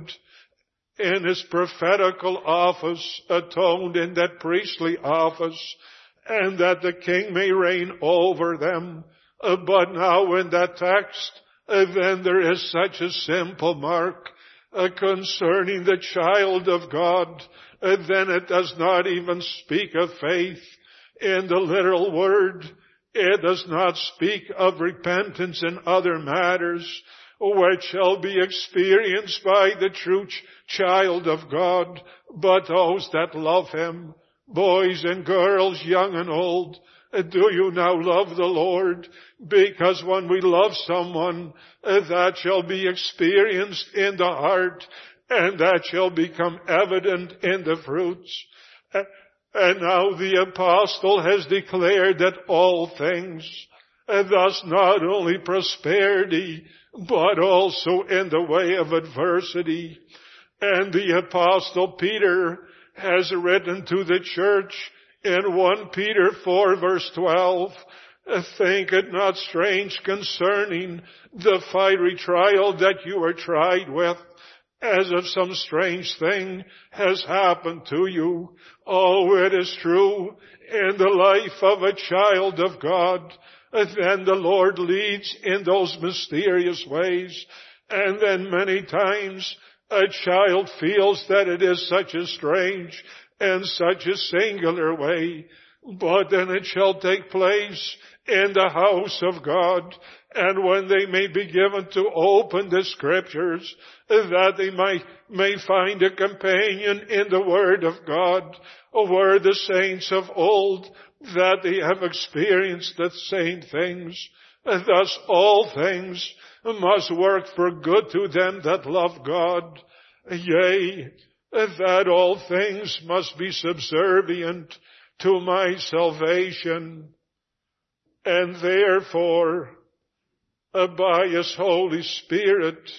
in his prophetical office, atoned in that priestly office, and that the king may reign over them. Uh, but now in that text, uh, then there is such a simple mark uh, concerning the child of God. Uh, then it does not even speak of faith in the literal word. It does not speak of repentance in other matters, which shall be experienced by the true ch- child of God, but those that love him. Boys and girls, young and old, do you now love the Lord? Because when we love someone, that shall be experienced in the heart, and that shall become evident in the fruits. And now the apostle has declared that all things, and thus not only prosperity, but also in the way of adversity. And the apostle Peter has written to the church in First Peter four verse twelve, think it not strange concerning the fiery trial that you are tried with, as if some strange thing has happened to you. Oh, it is true, in the life of a child of God, then the Lord leads in those mysterious ways. And then many times a child feels that it is such a strange and such a singular way. But then it shall take place in the house of God. And when they may be given to open the scriptures, that they might, may find a companion in the word of God, where the saints of old, that they have experienced the same things. Thus all things must work for good to them that love God. Yea, that all things must be subservient to my salvation. And therefore, by his Holy Spirit,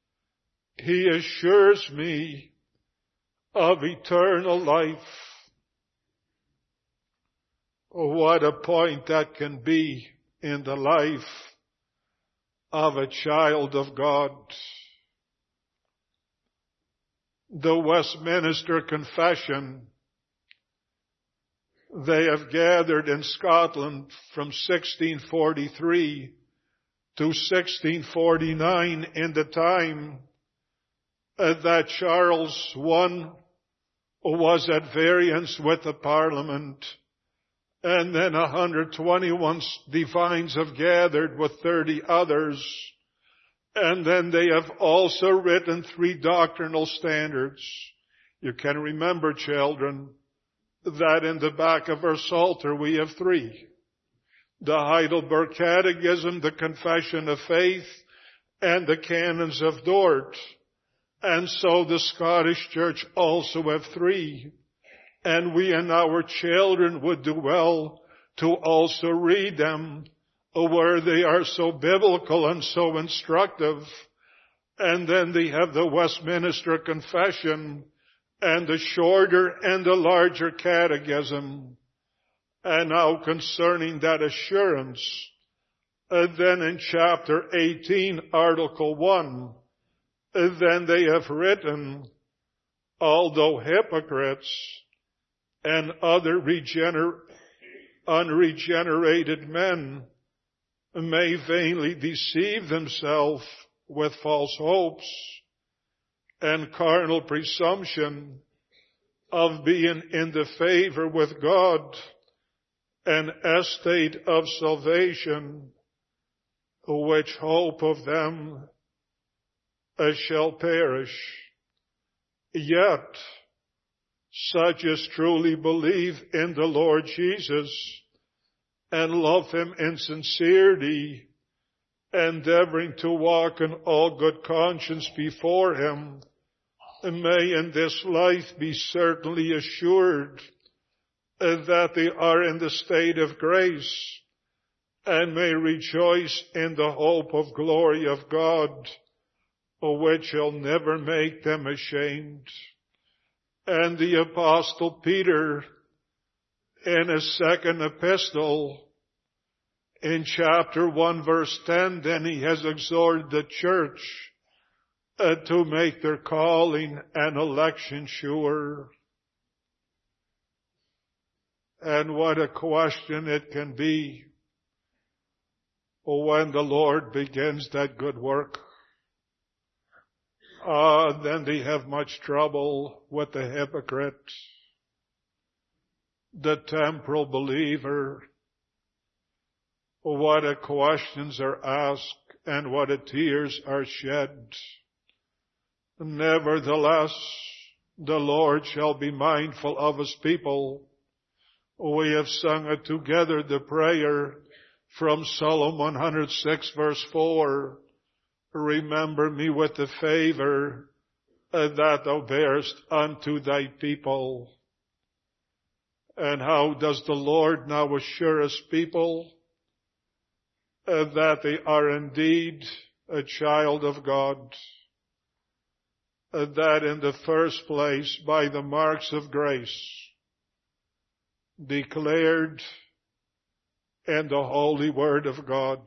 he assures me of eternal life. What a point that can be in the life of a child of God. The Westminster Confession, they have gathered in Scotland from sixteen forty-three to sixteen forty-nine, in the time that Charles the First was at variance with the Parliament. And then one hundred twenty-one divines have gathered with thirty others. And then they have also written three doctrinal standards. You can remember, children, that in the back of our Psalter we have three. The Heidelberg Catechism, the Confession of Faith, and the Canons of Dort. And so the Scottish Church also have three. And we and our children would do well to also read them, where they are so biblical and so instructive. And then they have the Westminster Confession and the shorter and the larger catechism. And now concerning that assurance, uh, then in chapter eighteen, article one, uh, then they have written, although hypocrites and other regener- unregenerated men may vainly deceive themselves with false hopes and carnal presumption of being in the favor with God and estate of salvation, which hope of them as shall perish. Yet such as truly believe in the Lord Jesus and love him in sincerity, endeavoring to walk in all good conscience before him, may in this life be certainly assured that they are in the state of grace, and may rejoice in the hope of glory of God, which shall never make them ashamed. And the Apostle Peter, in his second epistle, in chapter one verse ten, then he has exhorted the church uh, to make their calling and election sure. And what a question it can be when the Lord begins that good work. Ah, uh, then they have much trouble with the hypocrite, the temporal believer. What a questions are asked and what a tears are shed. Nevertheless, the Lord shall be mindful of his people. We have sung it together, the prayer from Psalm one hundred six verse four. Remember me with the favor that thou bearest unto thy people. And how does the Lord now assure his people that they are indeed a child of God? That in the first place, by the marks of grace declared in the holy word of God.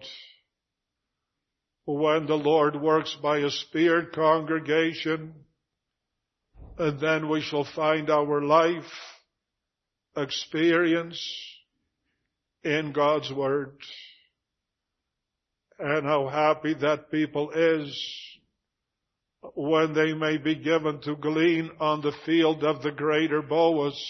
When the Lord works by a Spirit congregation, and then we shall find our life experience in God's Word. And how happy that people is when they may be given to glean on the field of the greater Boaz,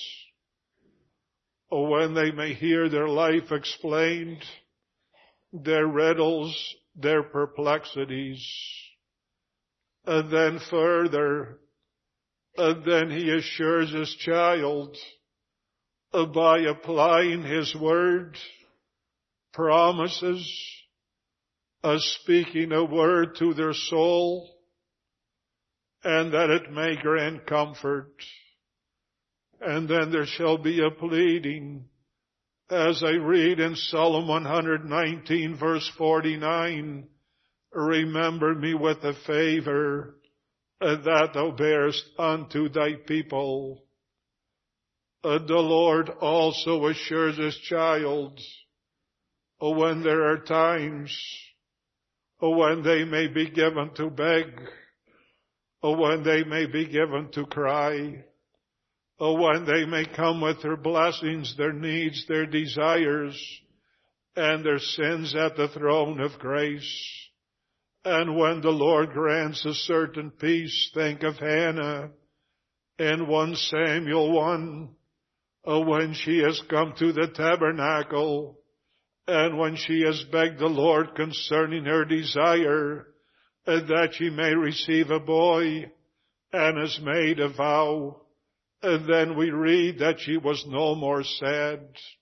or when they may hear their life explained, their riddles, their perplexities. And then further, and then he assures his child uh, by applying his word, promises, uh, speaking a word to their soul, and that it may grant comfort. And then there shall be a pleading, as I read in Psalm one hundred nineteen verse forty-nine, remember me with the favor that thou bearest unto thy people. Uh, the Lord also assures his child uh, when there are times uh, when they may be given to beg, uh, when they may be given to cry, uh, when they may come with their blessings, their needs, their desires, and their sins at the throne of grace. And when the Lord grants a certain peace, think of Hannah in First Samuel one, uh, when she has come to the tabernacle, and when she has begged the Lord concerning her desire, uh, that she may receive a boy, and has made a vow. And then we read that she was no more sad.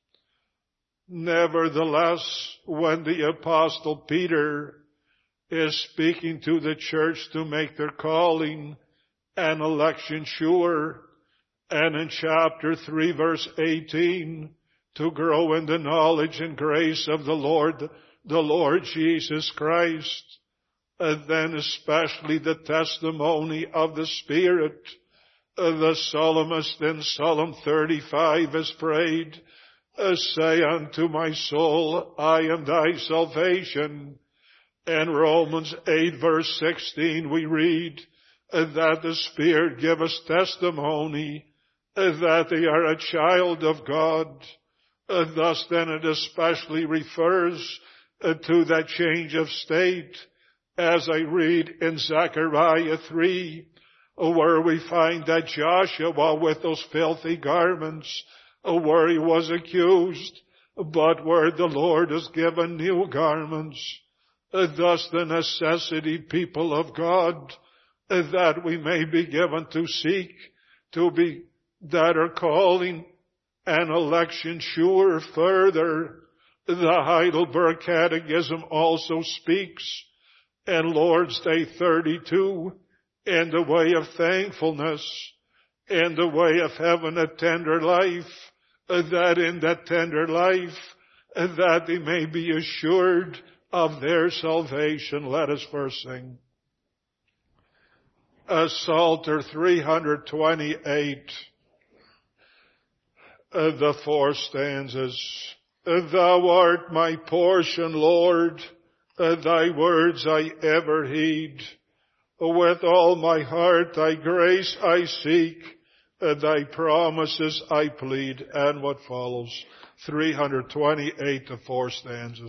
Nevertheless, when the Apostle Peter is speaking to the church to make their calling and election sure, and in chapter three verse eighteen, to grow in the knowledge and grace of the Lord, the Lord Jesus Christ, and then especially the testimony of the Spirit, the psalmist in Psalm thirty-five has prayed, say unto my soul, I am thy salvation. In Romans eight verse sixteen we read that the Spirit give us testimony that they are a child of God. Thus then it especially refers to that change of state, as I read in Zechariah three, where we find that Joshua with those filthy garments, where he was accused, but where the Lord has given new garments. Thus the necessity, people of God, that we may be given to seek, to be, that are calling an election sure. Further, the Heidelberg Catechism also speaks in Lord's Day thirty-two, in the way of thankfulness, in the way of having a tender life, that in that tender life, that they may be assured of their salvation. Let us first sing. Uh, Psalter three twenty-eight, uh, the four stanzas. Uh, Thou art my portion, Lord, uh, thy words I ever heed. With all my heart thy grace I seek, uh, thy promises I plead. And what follows? three twenty-eight, the four stanzas.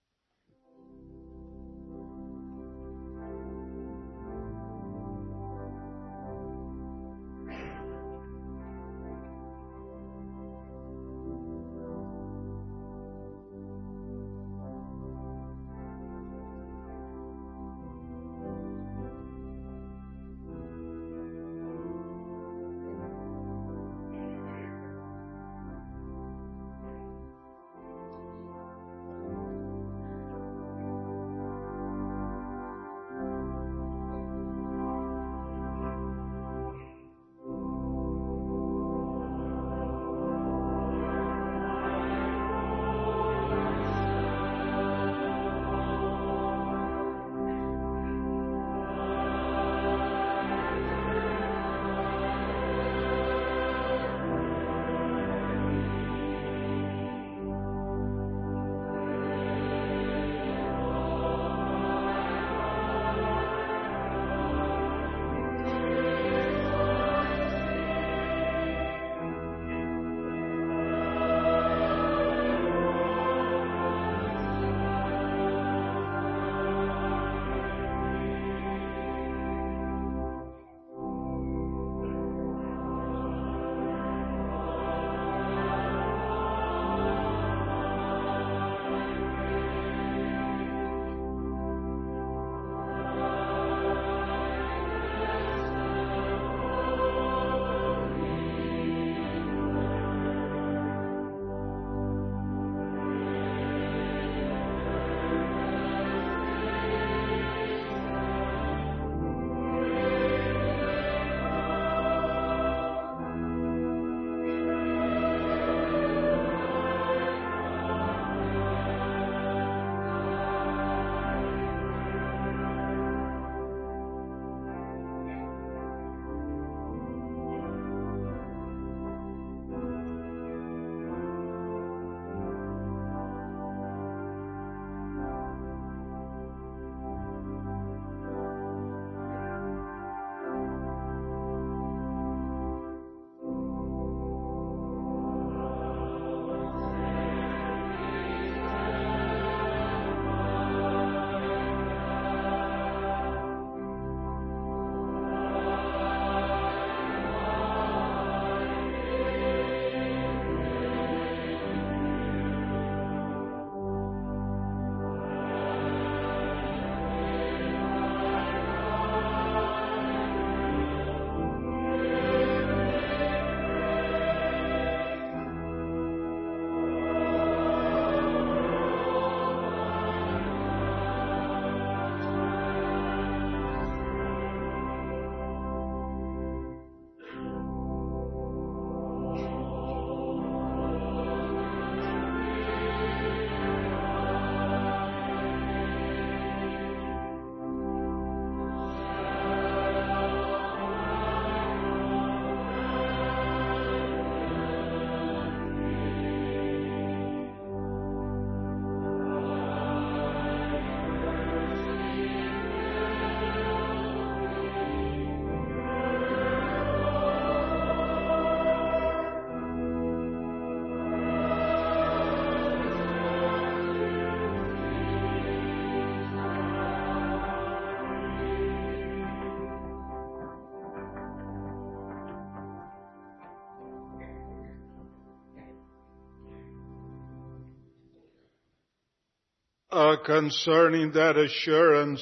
uh, concerning that assurance.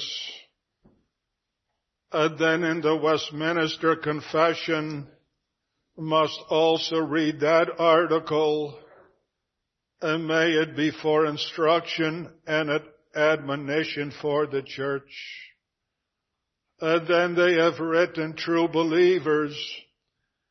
Uh, then in the Westminster Confession must also read that article, and may it be for instruction and admonition for the church. Uh, then they have written, true believers,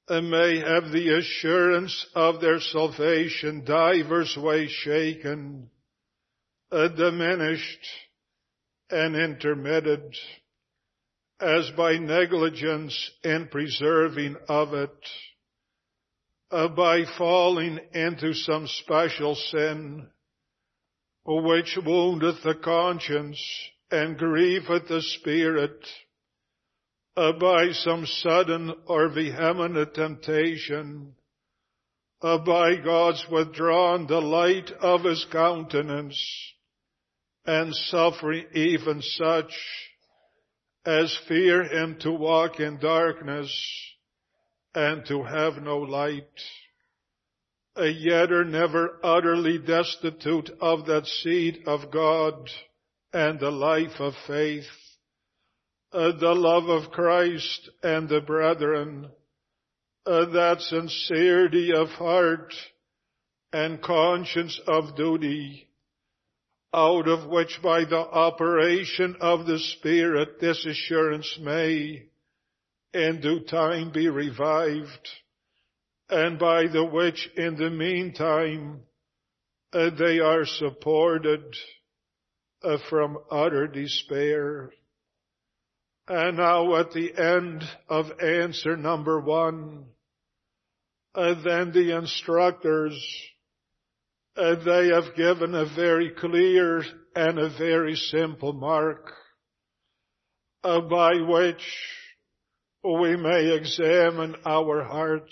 and may have the assurance of their salvation divers ways shaken, uh, diminished, and intermitted, as by negligence in preserving of it, uh, by falling into some special sin, which woundeth the conscience and grieveth the spirit, uh, by some sudden or vehement temptation, uh, by God's withdrawn the light of his countenance, and suffering even such as fear him to walk in darkness and to have no light, uh, yet are never utterly destitute of that seed of God and the life of faith, uh, the love of Christ and the brethren, uh, that sincerity of heart and conscience of duty, out of which by the operation of the Spirit this assurance may in due time be revived, and by the which in the meantime uh, they are supported uh, from utter despair. And now at the end of answer number one, uh, then the instructors, uh, they have given a very clear and a very simple mark uh, by which we may examine our hearts.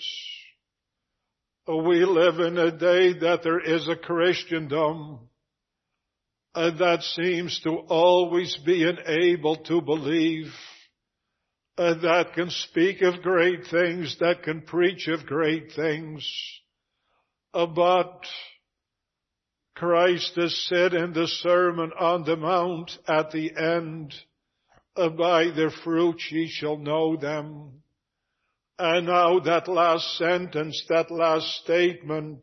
We live in a day that there is a Christendom uh, that seems to always be unable to believe, uh, that can speak of great things, that can preach of great things, uh, but Christ has said in the Sermon on the Mount at the end, uh, by their fruits ye shall know them. And now that last sentence, that last statement,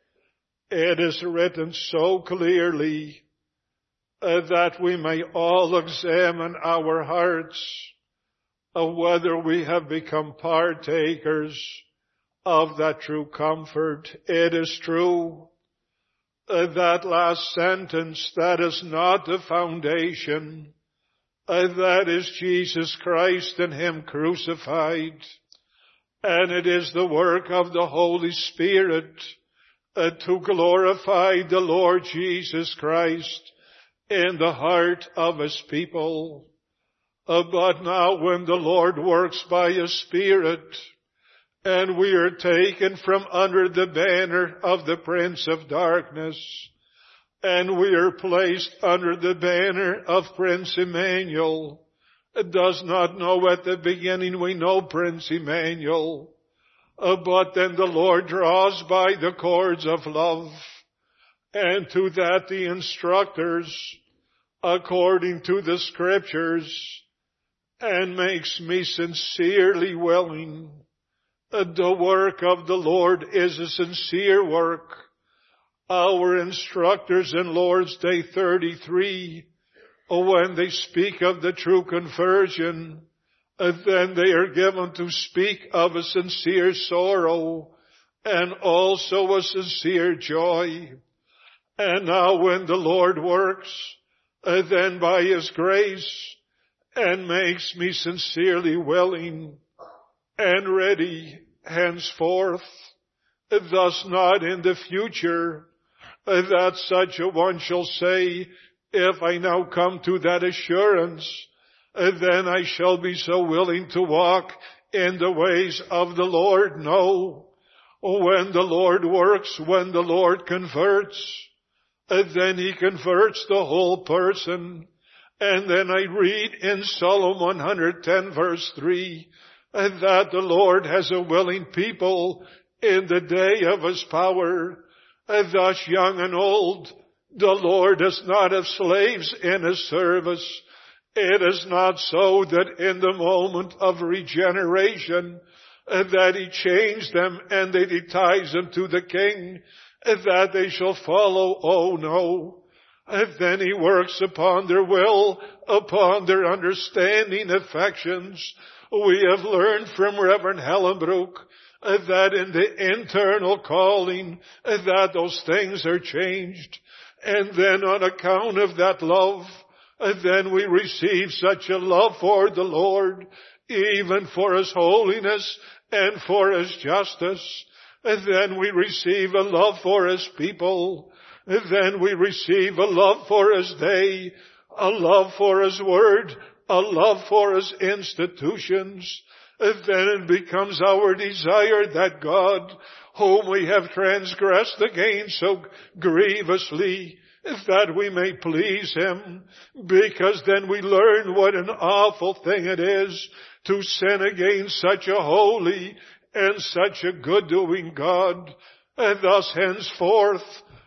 it is written so clearly uh, that we may all examine our hearts, uh, whether we have become partakers of that true comfort. It is true, uh, that last sentence, that is not the foundation, uh, that is Jesus Christ and Him crucified. And it is the work of the Holy Spirit uh, to glorify the Lord Jesus Christ in the heart of His people. Uh, but now when the Lord works by His Spirit, and we are taken from under the banner of the Prince of Darkness, and we are placed under the banner of Prince Emmanuel, does not know at the beginning we know Prince Emmanuel, uh, but then the Lord draws by the cords of love, and to that the instructors, according to the Scriptures, and makes me sincerely willing. Uh, the work of the Lord is a sincere work. Our instructors in Lord's Day thirty-three, when they speak of the true conversion, uh, then they are given to speak of a sincere sorrow and also a sincere joy. And now when the Lord works, uh, then by His grace, and makes me sincerely willing and ready henceforth, uh, thus not in the future, uh, that such a one shall say, if I now come to that assurance, uh, then I shall be so willing to walk in the ways of the Lord. No. When the Lord works, when the Lord converts, uh, then He converts the whole person. And then I read in Psalm one hundred ten verse three, uh, that the Lord has a willing people in the day of His power. Uh, thus young and old, the Lord does not have slaves in His service. It is not so that in the moment of regeneration uh, that He changed them and that He ties them to the King, uh, that they shall follow. Oh no. And then He works upon their will, upon their understanding, affections. We have learned from Reverend Hellenbrook that in the internal calling, that those things are changed. And then on account of that love, then we receive such a love for the Lord, even for His holiness and for His justice. And then we receive a love for His people. And then we receive a love for His day, a love for His word, a love for His institutions. And then it becomes our desire that God, whom we have transgressed against so grievously, that we may please Him, because then we learn what an awful thing it is to sin against such a holy and such a good-doing God. And thus henceforth,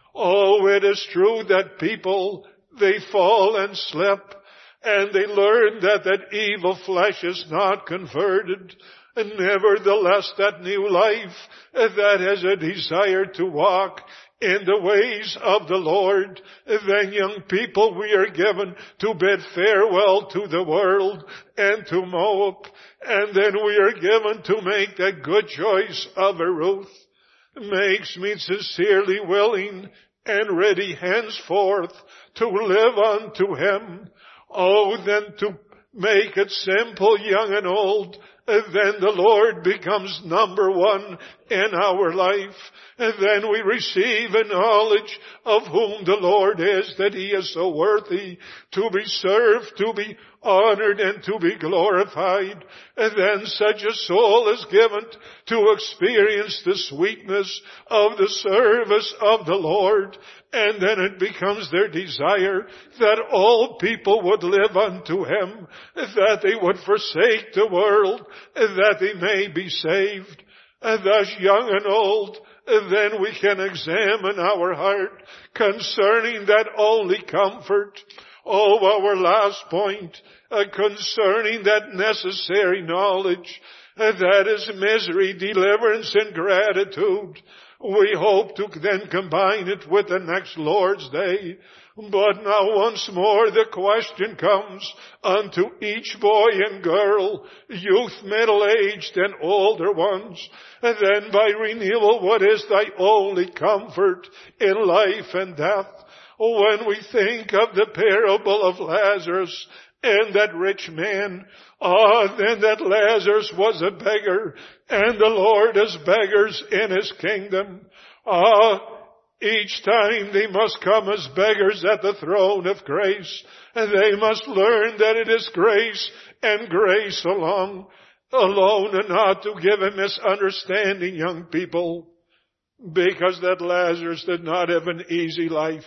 oh, it is true that people, they fall and slip, and they learn that that evil flesh is not converted. And nevertheless, that new life that has a desire to walk in the ways of the Lord, then young people, we are given to bid farewell to the world and to mope, and then we are given to make that good choice of a Ruth. Makes me sincerely willing and ready henceforth to live unto Him. Oh, then to make it simple, young and old, then the Lord becomes number one in our life. And then we receive a knowledge of whom the Lord is, that He is so worthy to be served, to be honored, and to be glorified. And then such a soul is given to experience the sweetness of the service of the Lord. And then it becomes their desire that all people would live unto Him, that they would forsake the world, that they may be saved. And thus, young and old, then we can examine our heart concerning that only comfort. Oh, our last point, uh, concerning that necessary knowledge, uh, that is misery, deliverance, and gratitude. We hope to then combine it with the next Lord's Day. But now once more the question comes unto each boy and girl, youth, middle-aged, and older ones. And then by renewal, what is thy only comfort in life and death? When we think of the parable of Lazarus and that rich man, ah, then that Lazarus was a beggar, and the Lord is beggars in His kingdom. Ah, each time they must come as beggars at the throne of grace, and they must learn that it is grace and grace alone, alone, and not to give a misunderstanding, young people, because that Lazarus did not have an easy life.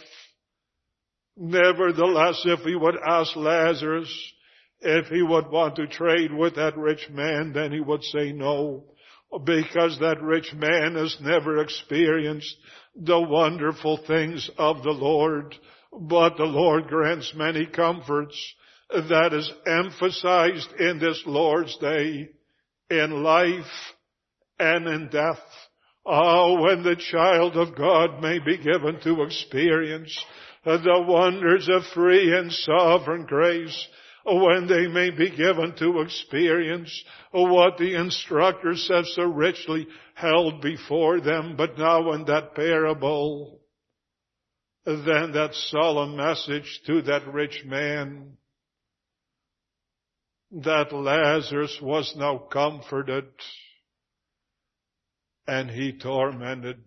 Nevertheless, if we would ask Lazarus if he would want to trade with that rich man, then he would say no, because that rich man has never experienced the wonderful things of the Lord. But the Lord grants many comforts that is emphasized in this Lord's Day, in life and in death. Oh, when the child of God may be given to experience the wonders of free and sovereign grace, when they may be given to experience what the instructors have so richly held before them. But now in that parable, then that solemn message to that rich man, that Lazarus was now comforted and he tormented.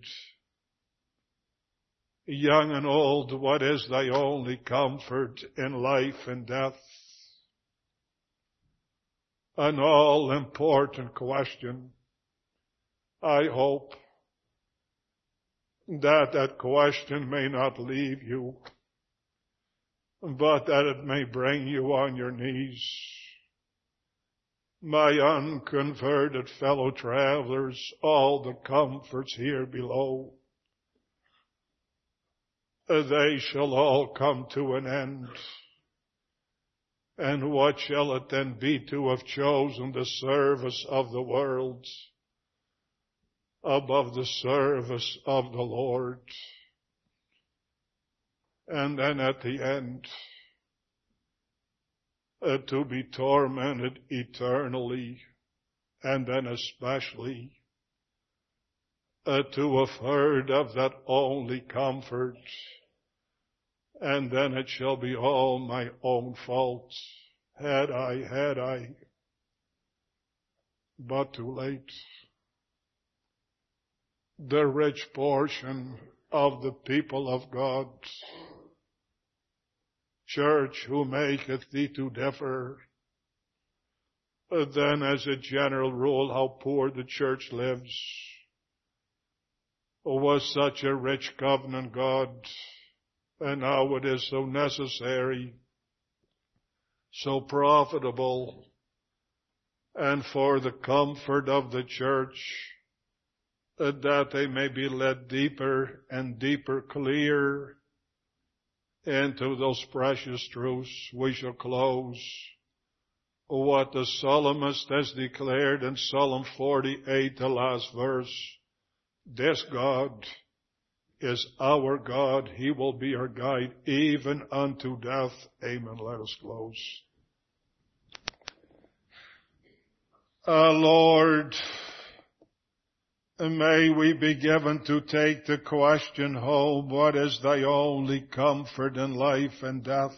Young and old, what is thy only comfort in life and death? An all-important question. I hope that that question may not leave you, but that it may bring you on your knees. My unconverted fellow travelers, all the comforts here below, they shall all come to an end. And what shall it then be to have chosen the service of the world above the service of the Lord? And then at the end, uh, to be tormented eternally, and then especially uh, to have heard of that only comfort, and then it shall be all my own fault. Had I, had I, but too late. The rich portion of the people of God, church, who maketh thee to differ, then as a general rule how poor the church lives, was such a rich covenant God, and now it is so necessary, so profitable, and for the comfort of the church, that they may be led deeper and deeper clear into those precious truths. We shall close what the psalmist has declared in Psalm forty-eight, the last verse. This God is our God. He will be our guide even unto death. Amen. Let us close. Uh, Lord, may we be given to take the question home, what is thy only comfort in life and death?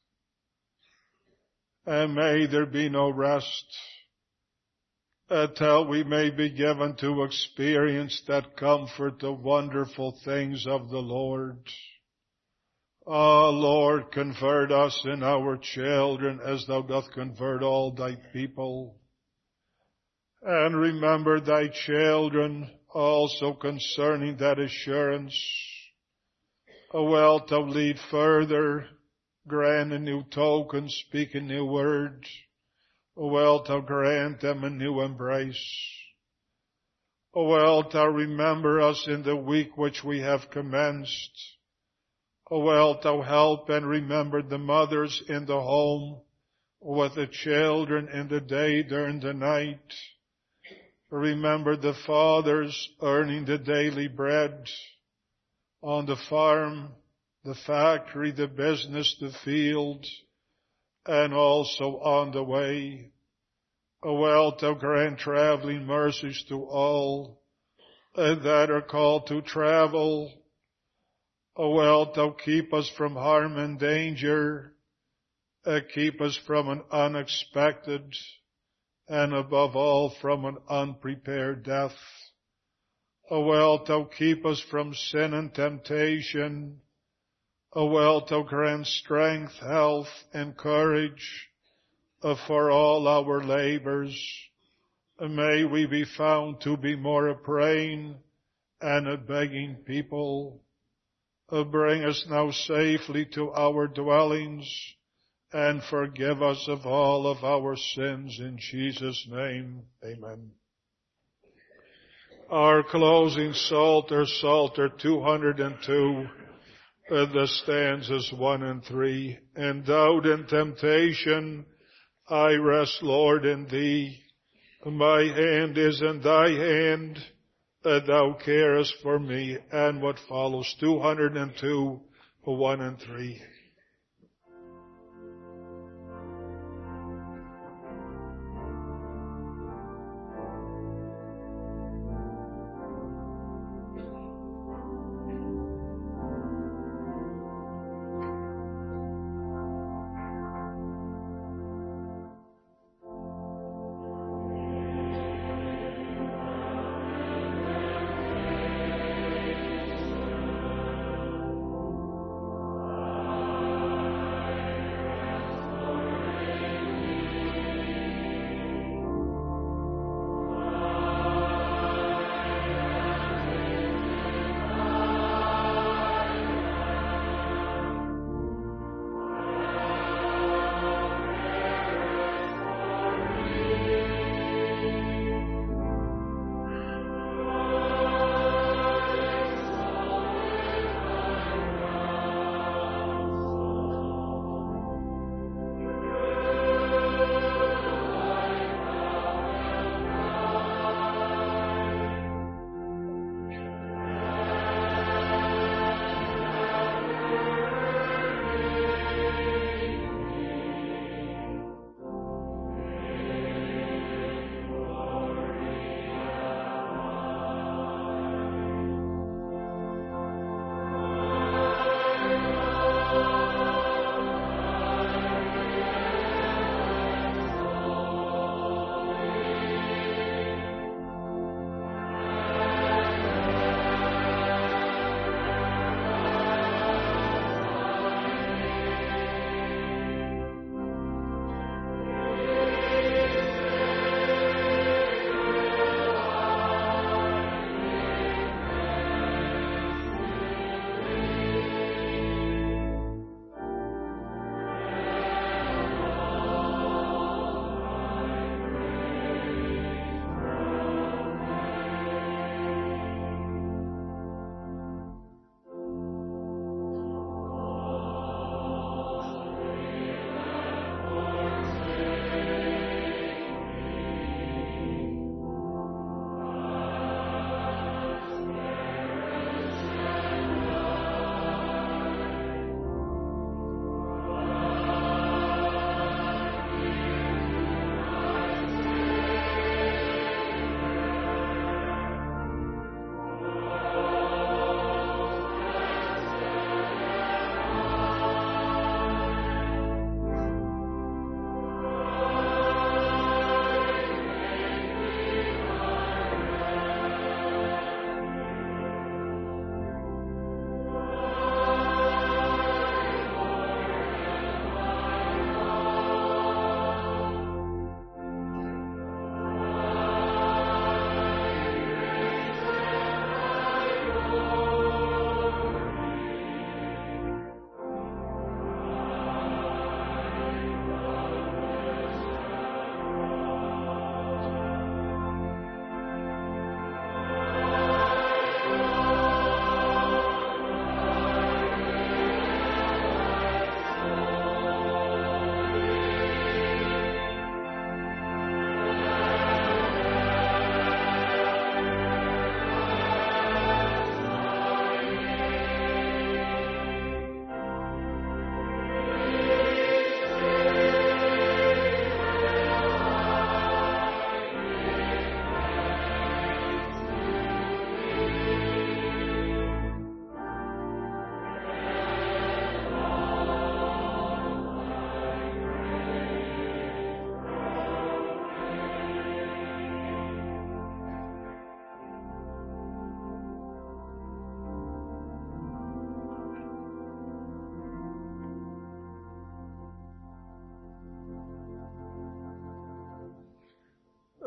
And may there be no rest until we may be given to experience that comfort, the wonderful things of the Lord. Ah, Lord, convert us in our children as thou dost convert all thy people. And remember thy children also concerning that assurance. O well to lead further, grant a new token, speak a new word. O well to grant them a new embrace. O well to remember us in the week which we have commenced. O well to help and remember the mothers in the home with the children in the day during the night. Remember the fathers earning the daily bread on the farm, the factory, the business, the field, and also on the way. O well to grant traveling mercies to all that are called to travel. O well to keep us from harm and danger, uh, keep us from an unexpected and above all from an unprepared death. O well to keep us from sin and temptation. O well to grant strength, health, and courage uh, for all our labors. Uh, may we be found to be more a praying and a begging people. Uh, bring us now safely to our dwellings, and forgive us of all of our sins in Jesus' name. Amen. Our closing Psalter, Psalter two hundred two, uh, the stanzas one and three. Endowed in temptation, I rest, Lord, in thee. My hand is in thy hand, uh, thou carest for me. And what follows, two hundred two, one and three.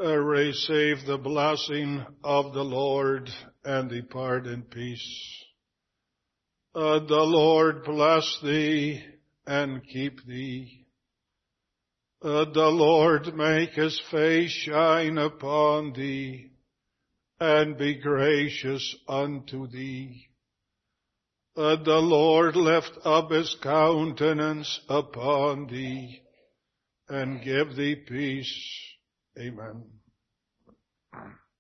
uh, receive the blessing of the Lord and depart in peace. Uh, the Lord bless thee and keep thee. Uh, the Lord make his face shine upon thee and be gracious unto thee. Uh, the Lord lift up his countenance upon thee and give thee peace. Amen.